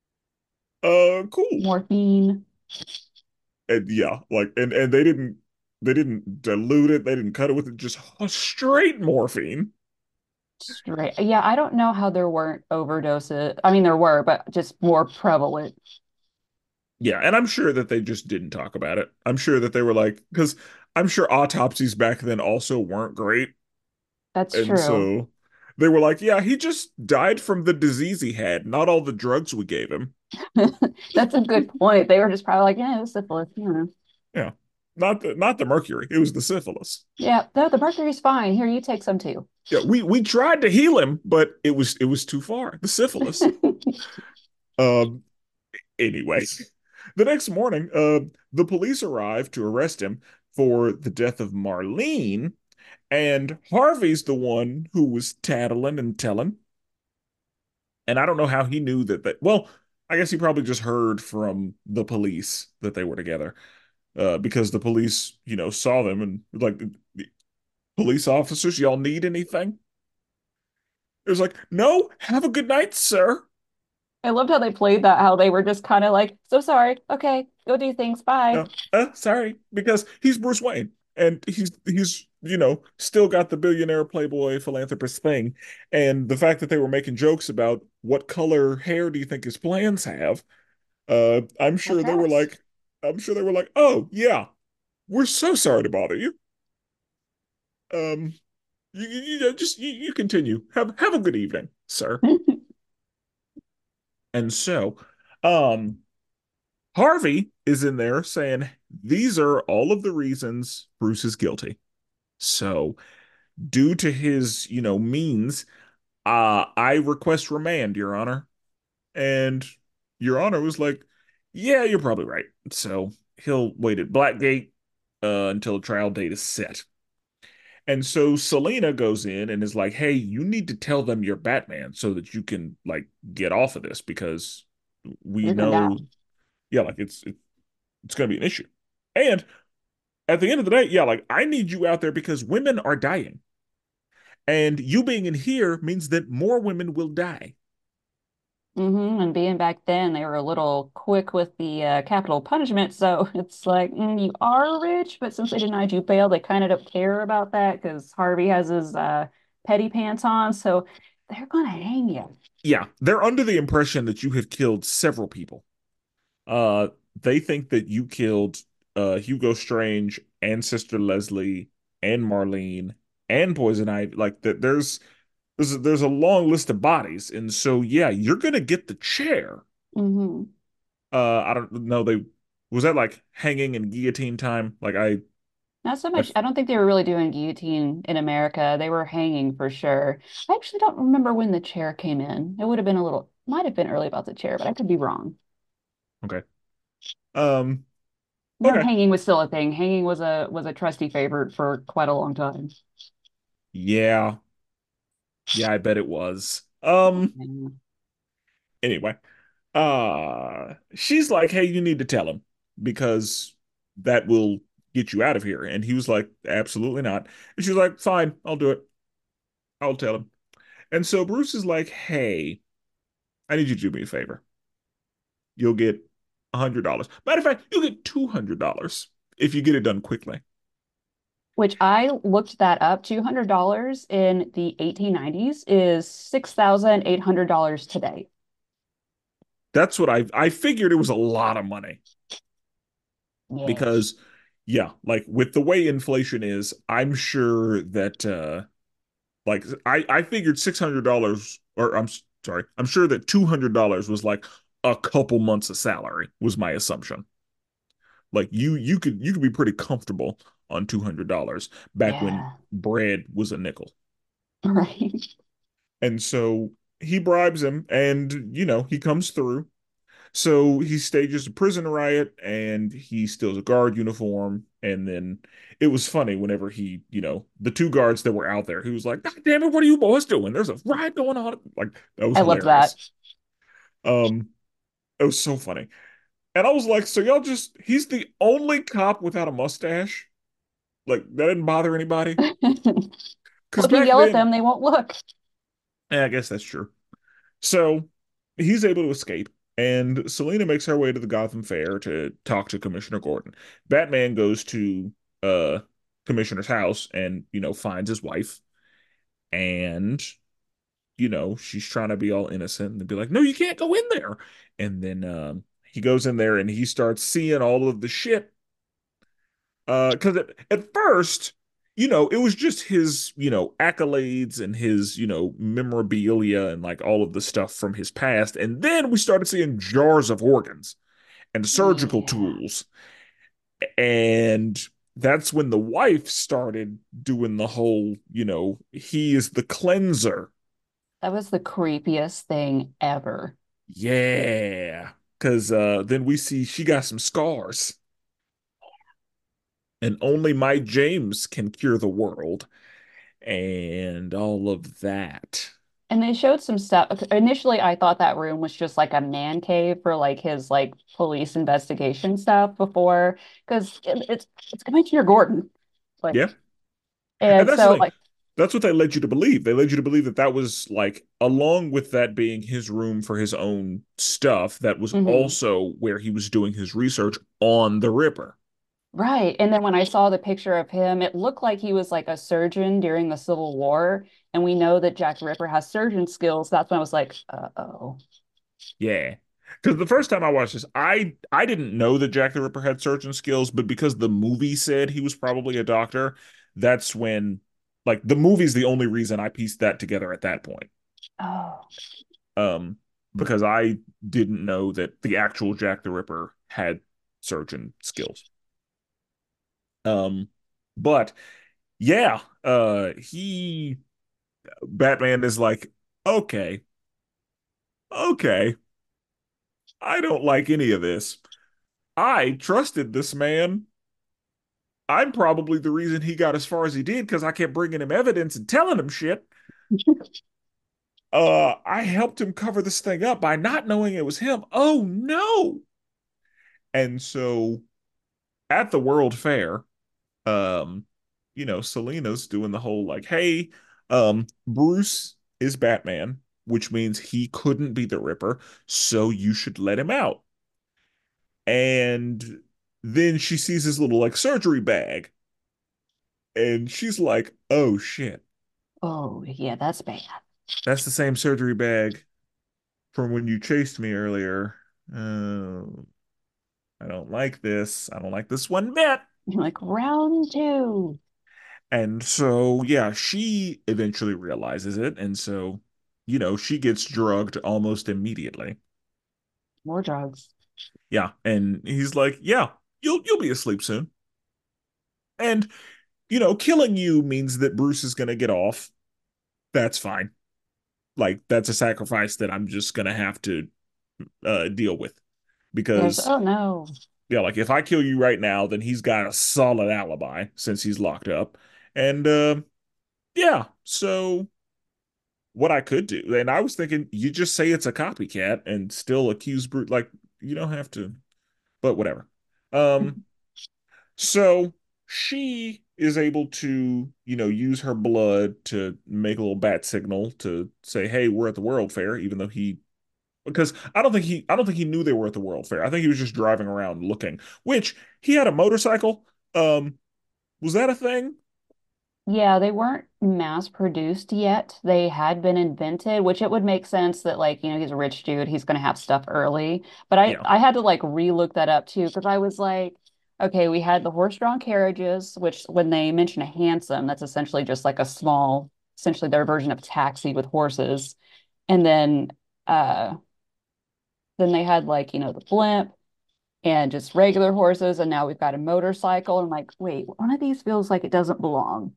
Cool. Morphine. And yeah, like, and they didn't dilute it. They didn't cut it with it. Just straight morphine. Straight. Yeah, I don't know how there weren't overdoses. I mean, there were, but just more prevalent. Yeah, and I'm sure that they just didn't talk about it. I'm sure that they were like, because I'm sure autopsies back then also weren't great. That's And true. so they were like, "Yeah, he just died from the disease he had, not all the drugs we gave him." That's a good point. They were just probably like, yeah, it was syphilis. Yeah. Not the mercury. It was the syphilis. Yeah, the mercury's fine. Here, you take some too. Yeah, we tried to heal him, but it was too far. The syphilis. Um Anyway, the next morning, the police arrive to arrest him for the death of Marlene, and Harvey's the one who was tattling and telling. And I don't know how he knew that. Well, I guess he probably just heard from the police that they were together, because the police, saw them and like, police officers, y'all need anything? It was like, no, have a good night, sir. I loved how they played that, how they were just kind of like, so sorry. Okay, go do things. Bye. Sorry, because he's Bruce Wayne, and he's still got the billionaire playboy philanthropist thing, and the fact that they were making jokes about what color hair do you think his plans have. I'm That sure they were tracks. like, oh yeah, we're so sorry to bother you. Um, you continue. Have a good evening, sir. And so, um, Harvey is in there saying these are all of the reasons Bruce is guilty. So, due to his, means, I request remand, Your Honor. And Your Honor was like, yeah, you're probably right. So he'll wait at Blackgate until the trial date is set. And so Selena goes in and is like, hey, you need to tell them you're Batman so that you can like get off of this because we You're gonna die. know, yeah, like it's gonna be an issue. And at the end of the day, yeah, like I need you out there because women are dying. And you being in here means that more women will die. And being back then, they were a little quick with the capital punishment. So it's like, you are rich, but since they denied you bail, they kind of don't care about that because Harvey has his petty pants on. So they're gonna hang you. Yeah, they're under the impression that you have killed several people. Uh, they think that you killed Hugo Strange and Sister Leslie and Marlene and Poison Ivy. Like that, there's a long list of bodies, and so yeah, you're gonna get the chair. hmm I don't know. They was that like hanging and guillotine time? Like Not so I much. I don't think they were really doing guillotine in America. They were hanging for sure. I actually don't remember when the chair came in. It would have been a little, might have been early about the chair, but I could be wrong. okay. Um, When okay. hanging was still a thing. Hanging was a trusty favorite for quite a long time. Yeah, yeah, I bet it was. Yeah. Anyway, she's like, "Hey, you need to tell him because that will get you out of here." And he was like, "Absolutely not." And she was like, "Fine, I'll do it. I'll tell him." And so Bruce is like, "Hey, I need you to do me a favor. You'll get $100. Matter of fact, you'll get $200 if you get it done quickly." Which I looked that up. $200 in the 1890s is $6,800 today. That's what I figured it was a lot of money Yeah. because yeah, like with the way inflation is, I'm sure that like I figured $600 or sorry, I'm sure that $200 was like a couple months of salary was my assumption. Like you could be pretty comfortable on $200 back when Yeah. bread was a nickel. Right. And so he bribes him and he comes through. So he stages a prison riot and he steals a guard uniform. And then it was funny whenever the two guards that were out there, he was like, God damn it, what are you boys doing? There's a riot going on. Like, that was I loved that. hilarious. Um, it was so funny. And I was like, so y'all he's the only cop without a mustache? Like, that didn't bother anybody? Well, Because if you back yell at then, them, they won't look. I guess that's true. So he's able to escape, and Selena makes her way to the Gotham Fair to talk to Commissioner Gordon. Batman goes to uh Commissioner's house and finds his wife, and she's trying to be all innocent and be like, "No, you can't go in there." And then he goes in there and he starts seeing all of the shit. Because at first, it was just his, accolades and his, memorabilia and like all of the stuff from his past. And then we started seeing jars of organs and surgical Yeah. tools. And that's when the wife started doing the whole, he is the cleanser. That was the creepiest thing ever. Yeah. because then we see she got some scars, and only Mike James can cure the world, and all of that. And they showed some stuff. Initially, I thought that room was just like a man cave for like his like police investigation stuff before, because it's Commissioner Gordon, like, Yeah, and and that's the so thing. like, That's what they led you to believe. They led you to believe that that was like, along with that being his room for his own stuff, that was mhm. also where he was doing his research on the Ripper. Right. And then when I saw the picture of him, it looked like he was like a surgeon during the Civil War, and we know that Jack the Ripper has surgeon skills. That's when I was like, uh-oh. Yeah. Because the first time I watched this, I didn't know that Jack the Ripper had surgeon skills, but because the movie said he was probably a doctor, that's when, like, the movie's the only reason I pieced that together at that point. Oh, Um, because I didn't know that the actual Jack the Ripper had surgeon skills. Um, but yeah, Batman is like, okay, okay, I don't like any of this. I trusted this man. I'm probably the reason he got as far as he did because I kept bringing him evidence and telling him shit. I helped him cover this thing up by not knowing it was him. Oh no. And so at the World Fair, um, Selena's doing the whole like, hey, Bruce is Batman, which means he couldn't be the Ripper, so you should let him out. And then she sees his little like surgery bag, and she's like, oh shit, oh, yeah, that's bad. that's the same surgery bag from when you chased me earlier. Oh, I don't like this. I don't like this one bit. You're like round two, And so, yeah, she eventually realizes it. And so, she gets drugged almost immediately. more drugs. Yeah. And he's like, yeah, you'll be asleep soon. And, killing you means that Bruce is going to get off. That's fine. Like, that's a sacrifice that I'm just going to have to deal with Yes. because, Oh no. yeah, like if I kill you right now, then he's got a solid alibi since he's locked up. And, yeah, so what I could do. And I was thinking, you just say it's a copycat and still accuse Brute. Like, you don't have to, but whatever. Um, so she is able to, use her blood to make a little bat signal to say, hey, we're at the World Fair, even though because I don't think he knew they were at the World Fair. I think he was just driving around looking, which he had a motorcycle. Was that a thing? Yeah, they weren't mass produced yet. They had been invented, which it would make sense that like, he's a rich dude, he's going to have stuff early. But I Yeah. I had to like relook that up too because I was like, okay, we had the horse-drawn carriages, which when they mention a hansom, that's essentially just like a small, essentially their version of taxi with horses. And uh then they had like, the blimp and just regular horses, and now we've got a motorcycle. I'm like, wait, one of these feels like it doesn't belong.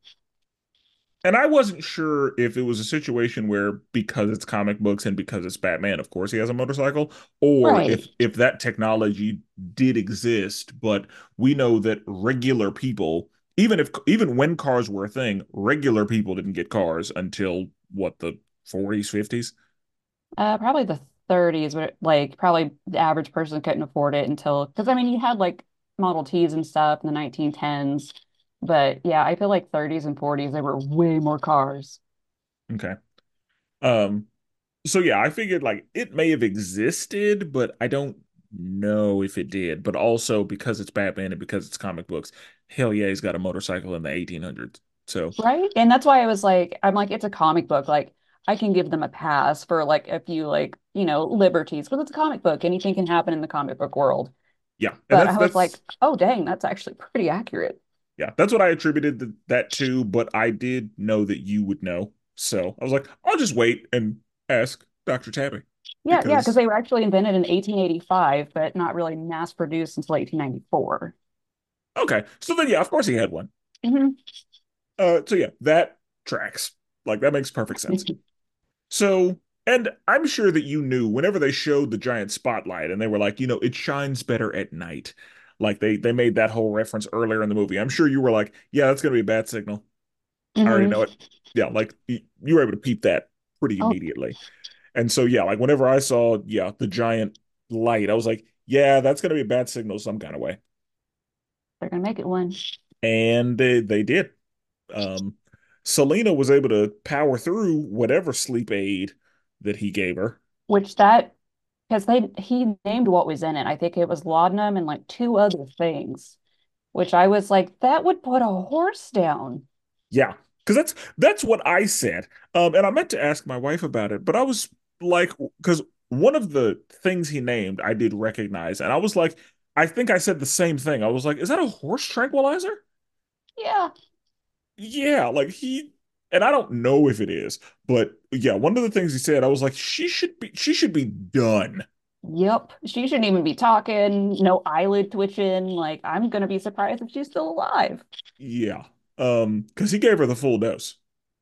And I wasn't sure if it was a situation where because it's comic books and because it's Batman, of course he has a motorcycle, or Right. if that technology did exist, but we know that regular people, even when cars were a thing, regular people didn't get cars until what, the 40s, 50s? Probably the 30s, but like probably the average person couldn't afford it until because I mean you had like Model Ts and stuff in the 1910s, but yeah, I feel like 30s and 40s there were way more cars. Okay. Um, so yeah, I figured like it may have existed, but I don't know if it did. But also because it's Batman and because it's comic books, hell yeah, he's got a motorcycle in the 1800s. So Right? And that's why I was like, I'm like, it's a comic book. Like I can give them a pass for like a few like, liberties because it's a comic book. Anything can happen in the comic book world. yeah, and But that's I was like, that's oh dang, that's actually pretty accurate. yeah, that's what I attributed that to. But I did know that you would know, so I was like, I'll just wait and ask Dr. Tabby Yeah, yeah, because because they were actually invented in 1885, but not really mass produced until 1894. okay, so then yeah, of course he had one. Hmm. So yeah, that tracks. Like that makes perfect sense. So And I'm sure that you knew whenever they showed the giant spotlight and they were like, it shines better at night. Like they made that whole reference earlier in the movie. I'm sure you were like, yeah, that's gonna be a bad signal. I already Hmm. know it. Yeah, like you were able to peep that pretty Oh, immediately. And so yeah, like whenever I saw the giant light, I was like, yeah, that's gonna be a bad signal some kind of way. they're gonna make it one. And they did. Um, Selena was able to power through whatever sleep aid that he gave her. Which that because they he named what was in it. I think it was laudanum and like two other things, which I was like, that would put a horse down. Yeah, because that's what I said. And I meant to ask my wife about it, but I was like, because one of the things he named I did recognize, and I was like, I think I said the same thing. I was like, is that a horse tranquilizer? Yeah. Yeah, like and I don't know if it is, but yeah, one of the things he said, I was like, she should be done. Yep. She shouldn't even be talking, no eyelid twitching. Like, I'm gonna be surprised if she's still alive. Yeah. Because he gave her the full dose.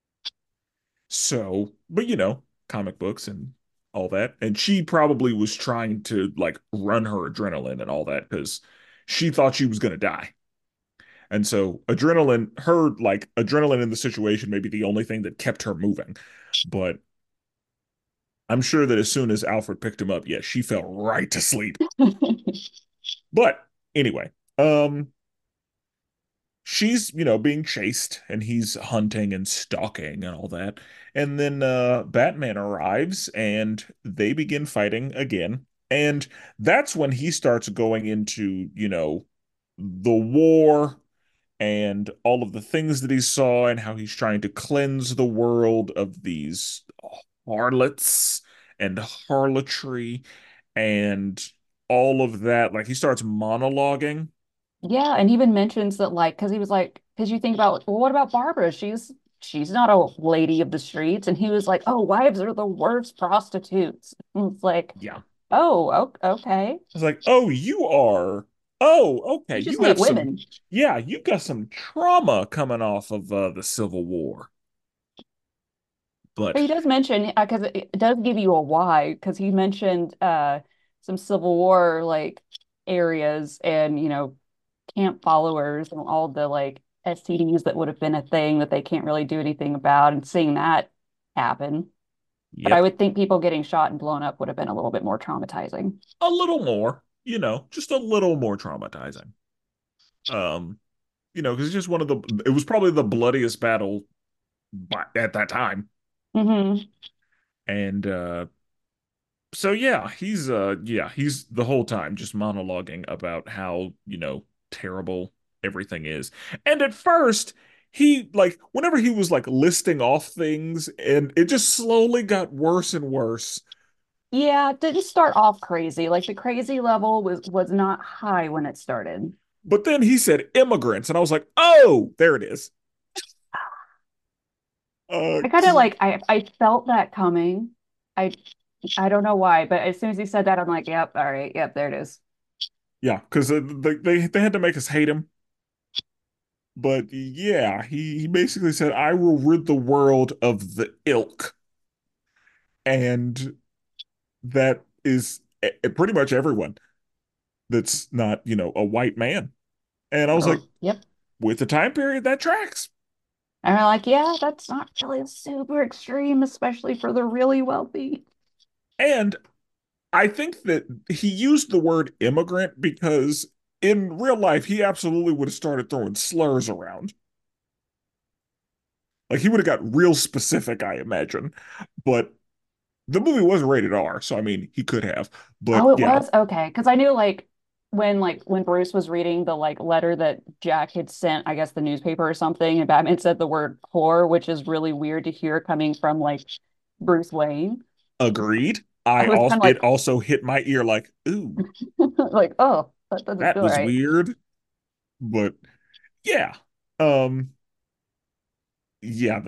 So, but comic books and all that. And she probably was trying to like run her adrenaline and all that because she thought she was gonna die. And so her like adrenaline in the situation may be the only thing that kept her moving. But I'm sure that as soon as Alfred picked him up, yeah, she fell right to sleep. But anyway, she's, being chased and he's hunting and stalking and all that. And then Batman arrives and they begin fighting again. And that's when he starts going into, the war and all of the things that he saw and how he's trying to cleanse the world of these harlots and harlotry and all of that. Like he starts monologuing. Yeah, and even mentions that like because he was like because you think about well, what about Barbara? She's not a lady of the streets, and he was like, oh, wives are the worst prostitutes. And it's like, Yeah. oh, okay. It's like, oh, you are. Oh, okay. You just hate women. Yeah, you got some trauma coming off of the Civil War. But But he does mention because it does give you a why because he mentioned some Civil War like areas and camp followers and all the like STDs that would have been a thing that they can't really do anything about and seeing that happen. But I yep, would think people getting shot and blown up would have been a little bit more traumatizing. a little more, just a little more traumatizing. Um, because it's just it was probably the bloodiest battle at that time. Hmm. And so he's the whole time just monologuing about how, terrible everything is. And at first, he like whenever he was like listing off things and it just slowly got worse and worse. Yeah, it didn't start off crazy. Like the crazy level was not high when it started. But then he said immigrants and I was like, "Oh, there it is." I kind of 'Cause like I felt that coming. I I don't know why, but as soon as he said that, I'm like, yep, all right, yep, there it is. yeah, cuz they had to make us hate him. But yeah, he basically said, "I will rid the world of the ilk." And that is pretty much everyone that's not, a white man. And I was like, Oh, yep. with the time period, that tracks. And we're like, yeah, that's not really super extreme, especially for the really wealthy. And I think that he used the word immigrant because in real life, he absolutely would have started throwing slurs around. Like he would have got real specific, I imagine. But the movie was rated R, so I mean, he could have. But Oh, it yeah, was okay. Because I knew like when Bruce was reading the like letter that Jack had sent, I guess the newspaper or something, and Batman said the word whore, which is really weird to hear coming from like Bruce Wayne. agreed. I was kind of It like also hit my ear like, ooh, like, oh, that doesn't that feel was right. weird. But yeah. Um, yeah,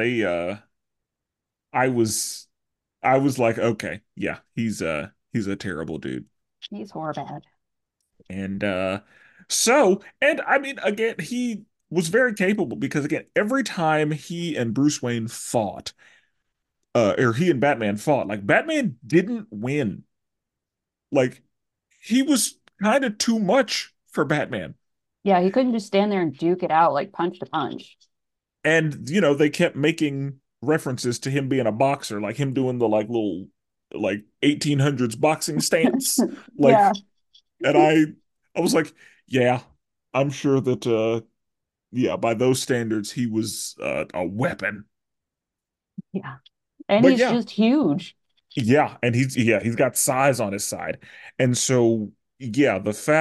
I was I was like, okay, yeah, he's a terrible dude. He's horror bad. And and I mean again, he was very capable because again, every time he and Bruce Wayne fought, or he and Batman fought. Like Batman didn't win. Like he was kind of too much for Batman. Yeah, he couldn't just stand there and duke it out like punch to punch. And they kept making references to him being a boxer, like him doing the like little like 1800s boxing stance. Yeah, Like, and I was like, yeah, I'm sure that yeah, by those standards he was a weapon. yeah. And But he's yeah, just huge. yeah, and he's got size on his side. And so yeah,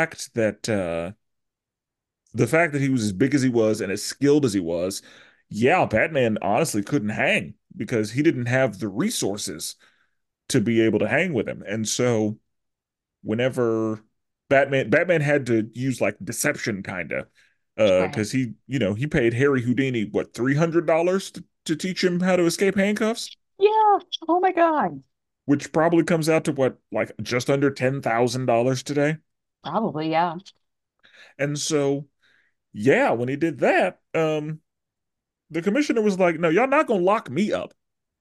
the fact that he was as big as he was and as skilled as he was, yeah, Batman honestly couldn't hang because he didn't have the resources to be able to hang with him. And so whenever Batman had to use like deception kind of Right. because he paid Harry Houdini what $300 to teach him how to escape handcuffs, Yeah. Oh my God. which probably comes out to what like just under $10,000 today. Probably, yeah. And so yeah, when he did that, the commissioner was like, "No, y'all not gonna lock me up.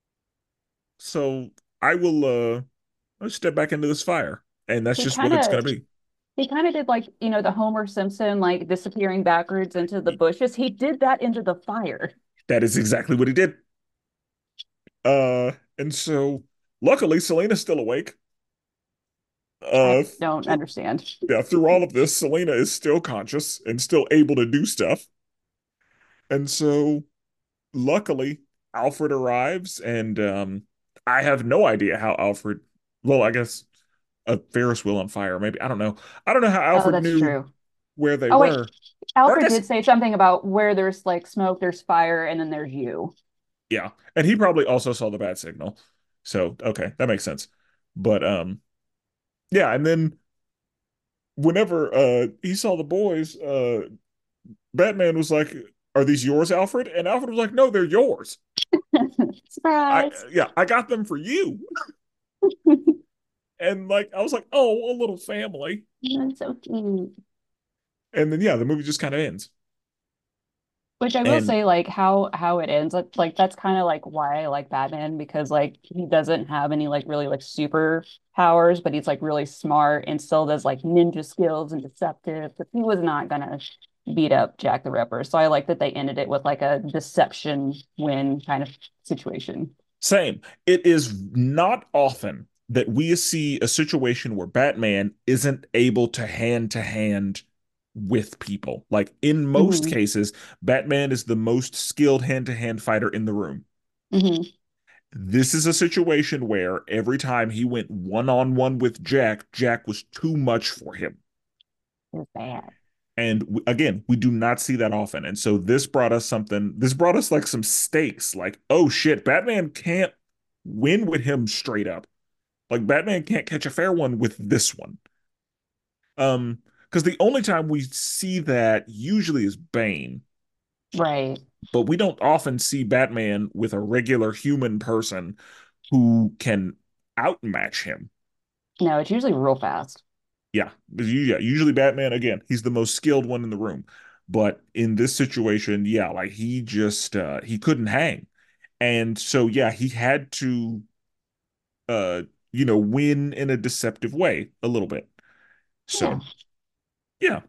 So I will I'll step back into this fire." And that's He just what kind it's of gonna be. he kind of did like, the Homer Simpson like disappearing backwards into the bushes. He did that into the fire. That is exactly what he did. And so luckily Selena's still awake. I Uh don't through, understand. yeah, through all of this, Selena is still conscious and still able to do stuff. And so luckily Alfred arrives and I have no idea how Alfred, well, I guess a Ferris wheel on fire, maybe. I don't know. I don't know how Oh, Alfred that's knew true. where they Oh wait, were. Or I Alfred guess did say something about where there's like smoke, there's fire, and then there's you. yeah. And he probably also saw the bat signal. So, okay, that makes sense. But yeah, and then whenever he saw the boys, Batman was like, "Are these yours, Alfred?" And Alfred was like, "No, they're yours. I Surprise. yeah, I got them for you." And like I was like, "Oh, a little family." That's so cute. And then yeah, the movie just kind of ends. Which I will And say, like how it ends, like that's kind of like why I like Batman because like he doesn't have any like really like super powers, but he's like really smart and still does like ninja skills and deceptive. But he was not gonna beat up Jack the Ripper, so I like that they ended it with like a deception win kind of situation. same. It is not often that we see a situation where Batman isn't able to hand with people. Like in most Hmm. cases, Batman is the most skilled hand to hand fighter in the room. Hmm. This is a situation where every time he went one on one with Jack, Jack was too much for him. It was bad. And again, we do not see that often. And so this brought us something, this brought us like some stakes like, oh shit, Batman can't win with him straight up. Like Batman can't catch a fair one with this one. Because the only time we see that usually is Bane, Right. but we don't often see Batman with a regular human person who can outmatch him. No, it's usually real fast. Yeah, usually Batman, again, he's the most skilled one in the room. But in this situation, yeah, like he just he couldn't hang. And so yeah, he had to uh win in a deceptive way a little bit. Yeah, So, yeah.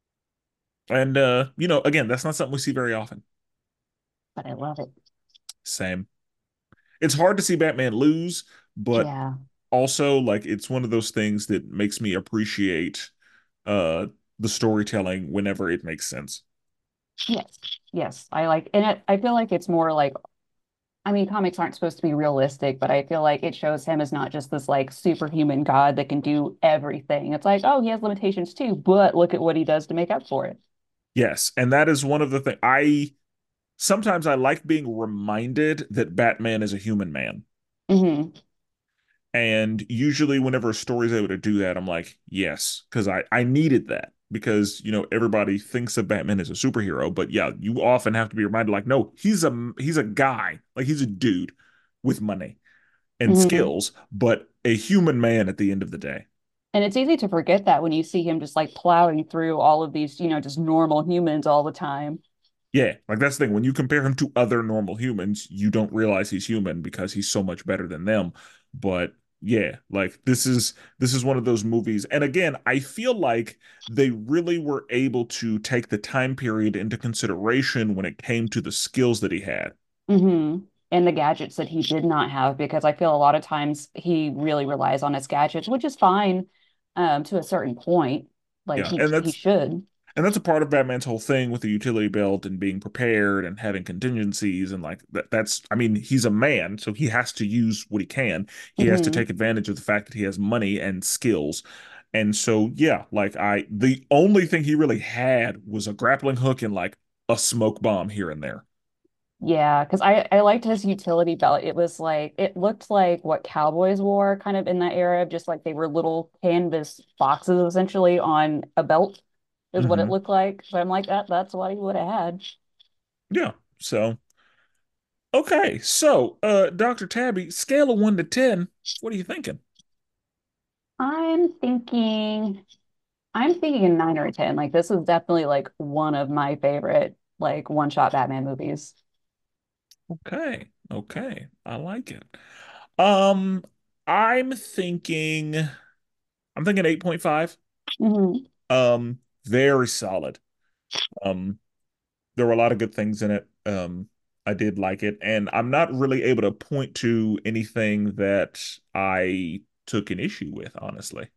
And again, that's not something we see very often. but I love it. Same. It's hard to see Batman lose, but Yeah. also like it's one of those things that makes me appreciate uh the storytelling whenever it makes sense. Yes. Yes. I feel like it's more like, I mean, comics aren't supposed to be realistic, but I feel like it shows him as not just this like superhuman god that can do everything. It's like, oh, he has limitations too, but look at what he does to make up for it. Yes, and that is one of the things I sometimes I like being reminded that Batman is a human man. Hmm. And usually whenever a story's able to do that, I'm like, yes, because I needed that. Because, everybody thinks of Batman as a superhero, but yeah, you often have to be reminded, like, no, he's a guy, like he's a dude with money and Hmm. skills, but a human man at the end of the day. And it's easy to forget that when you see him just like plowing through all of these, just normal humans all the time. Yeah, like that's the thing. When you compare him to other normal humans, you don't realize he's human because he's so much better than them. But yeah, like this is one of those movies. And again, I feel like they really were able to take the time period into consideration when it came to the skills that he had. Hmm. And the gadgets that he did not have, because I feel a lot of times he really relies on his gadgets, which is fine, to a certain point. Like Yeah, he should. and that's a part of Batman's whole thing with the utility belt and being prepared and having contingencies and like that's I mean, he's a man, so he has to use what he can. He has to Hmm. take advantage of the fact that he has money and skills. And so yeah, like I the only thing he really had was a grappling hook and like a smoke bomb here and there. Yeah, because I liked his utility belt. It was like it looked like what cowboys wore kind of in that era, just like they were little canvas boxes essentially on a belt is what it Hmm. looked like. So I'm like that's what he would have had. Yeah. So okay. So Dr. Tabby, scale of 1 to 10, what are you thinking? I'm thinking I'm thinking a 9 or a 10. Like this is definitely like one of my favorite like one-shot Batman movies. Okay. Okay. I like it. Um, I'm thinking I'm thinking 8.5. Hmm. Very solid. Um, there were a lot of good things in it. I did like it, and I'm not really able to point to anything that I took an issue with, honestly.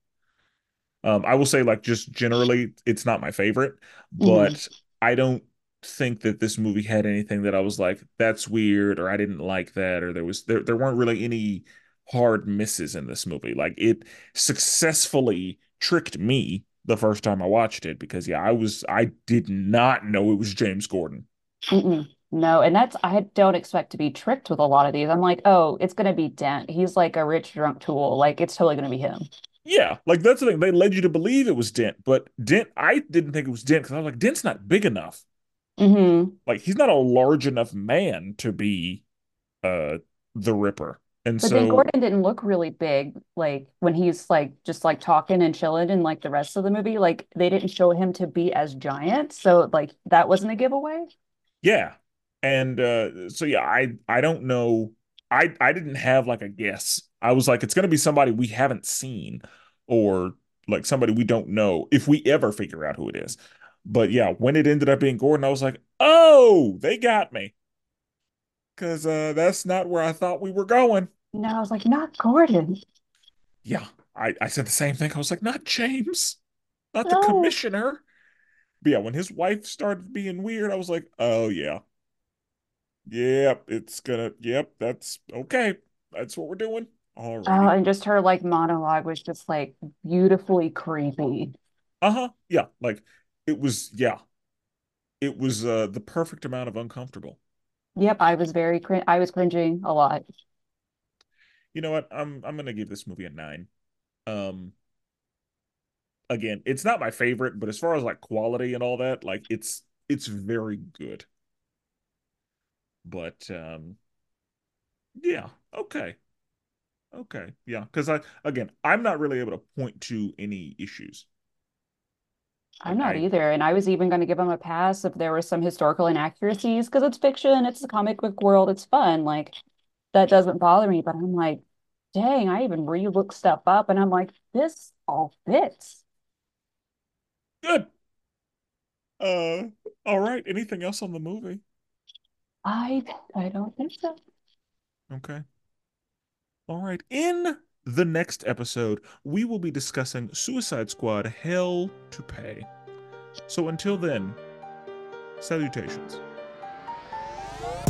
I will say, like, just generally, it's not my favorite, Hmm. but I don't think that this movie had anything that I was like, that's weird, or I didn't like that, or there weren't really any hard misses in this movie. Like it successfully tricked me the first time I watched it because yeah, I did not know it was James Gordon. Mm-mm. No, and that's I don't expect to be tricked with a lot of these. I'm like, oh, it's gonna be Dent. He's like a rich drunk tool. Like it's totally gonna be him. Yeah, like that's the thing. They led you to believe it was Dent, but Dent, I didn't think it was Dent because I was like, Dent's not big enough. Hmm. Like he's not a large enough man to be uh the Ripper. And But then so Gordon didn't look really big, like when he's like just like talking and chilling and like the rest of the movie. Like they didn't show him to be as giant, so like that wasn't a giveaway. yeah. And so yeah, I don't know. I didn't have like a guess. I was like, it's gonna be somebody we haven't seen or like somebody we don't know if we ever figure out who it is. But yeah, when it ended up being Gordon, I was like, oh, they got me. Because that's not where I thought we were going. No, I was like, not Gordon. Yeah, I said the same thing. I was like, not James, not the No. commissioner. But yeah, when his wife started being weird, I was like, oh yeah. Yep, yep, that's okay. That's what we're doing. Oh, Alrighty. and just her like monologue was just like beautifully creepy. Uh-huh. Yeah, like yeah, it was the perfect amount of uncomfortable. Yep, I was cringing a lot. You know what? I'm gonna give this movie a 9. Um again, it's not my favorite, but as far as like quality and all that, like it's very good. But yeah, okay. Okay. Yeah, because I'm not really able to point to any issues. I'm Like not I either. And I was even going to give him a pass if there were some historical inaccuracies because it's fiction, it's the comic book world, it's fun. Like that doesn't bother me. But I'm like, dang, I even re-look stuff up and I'm like, this all fits. good. Uh, all right. Anything else on the movie? I I don't think so. Okay. All right. In the next episode, we will be discussing Suicide Squad Hell to Pay. So until then, salutations.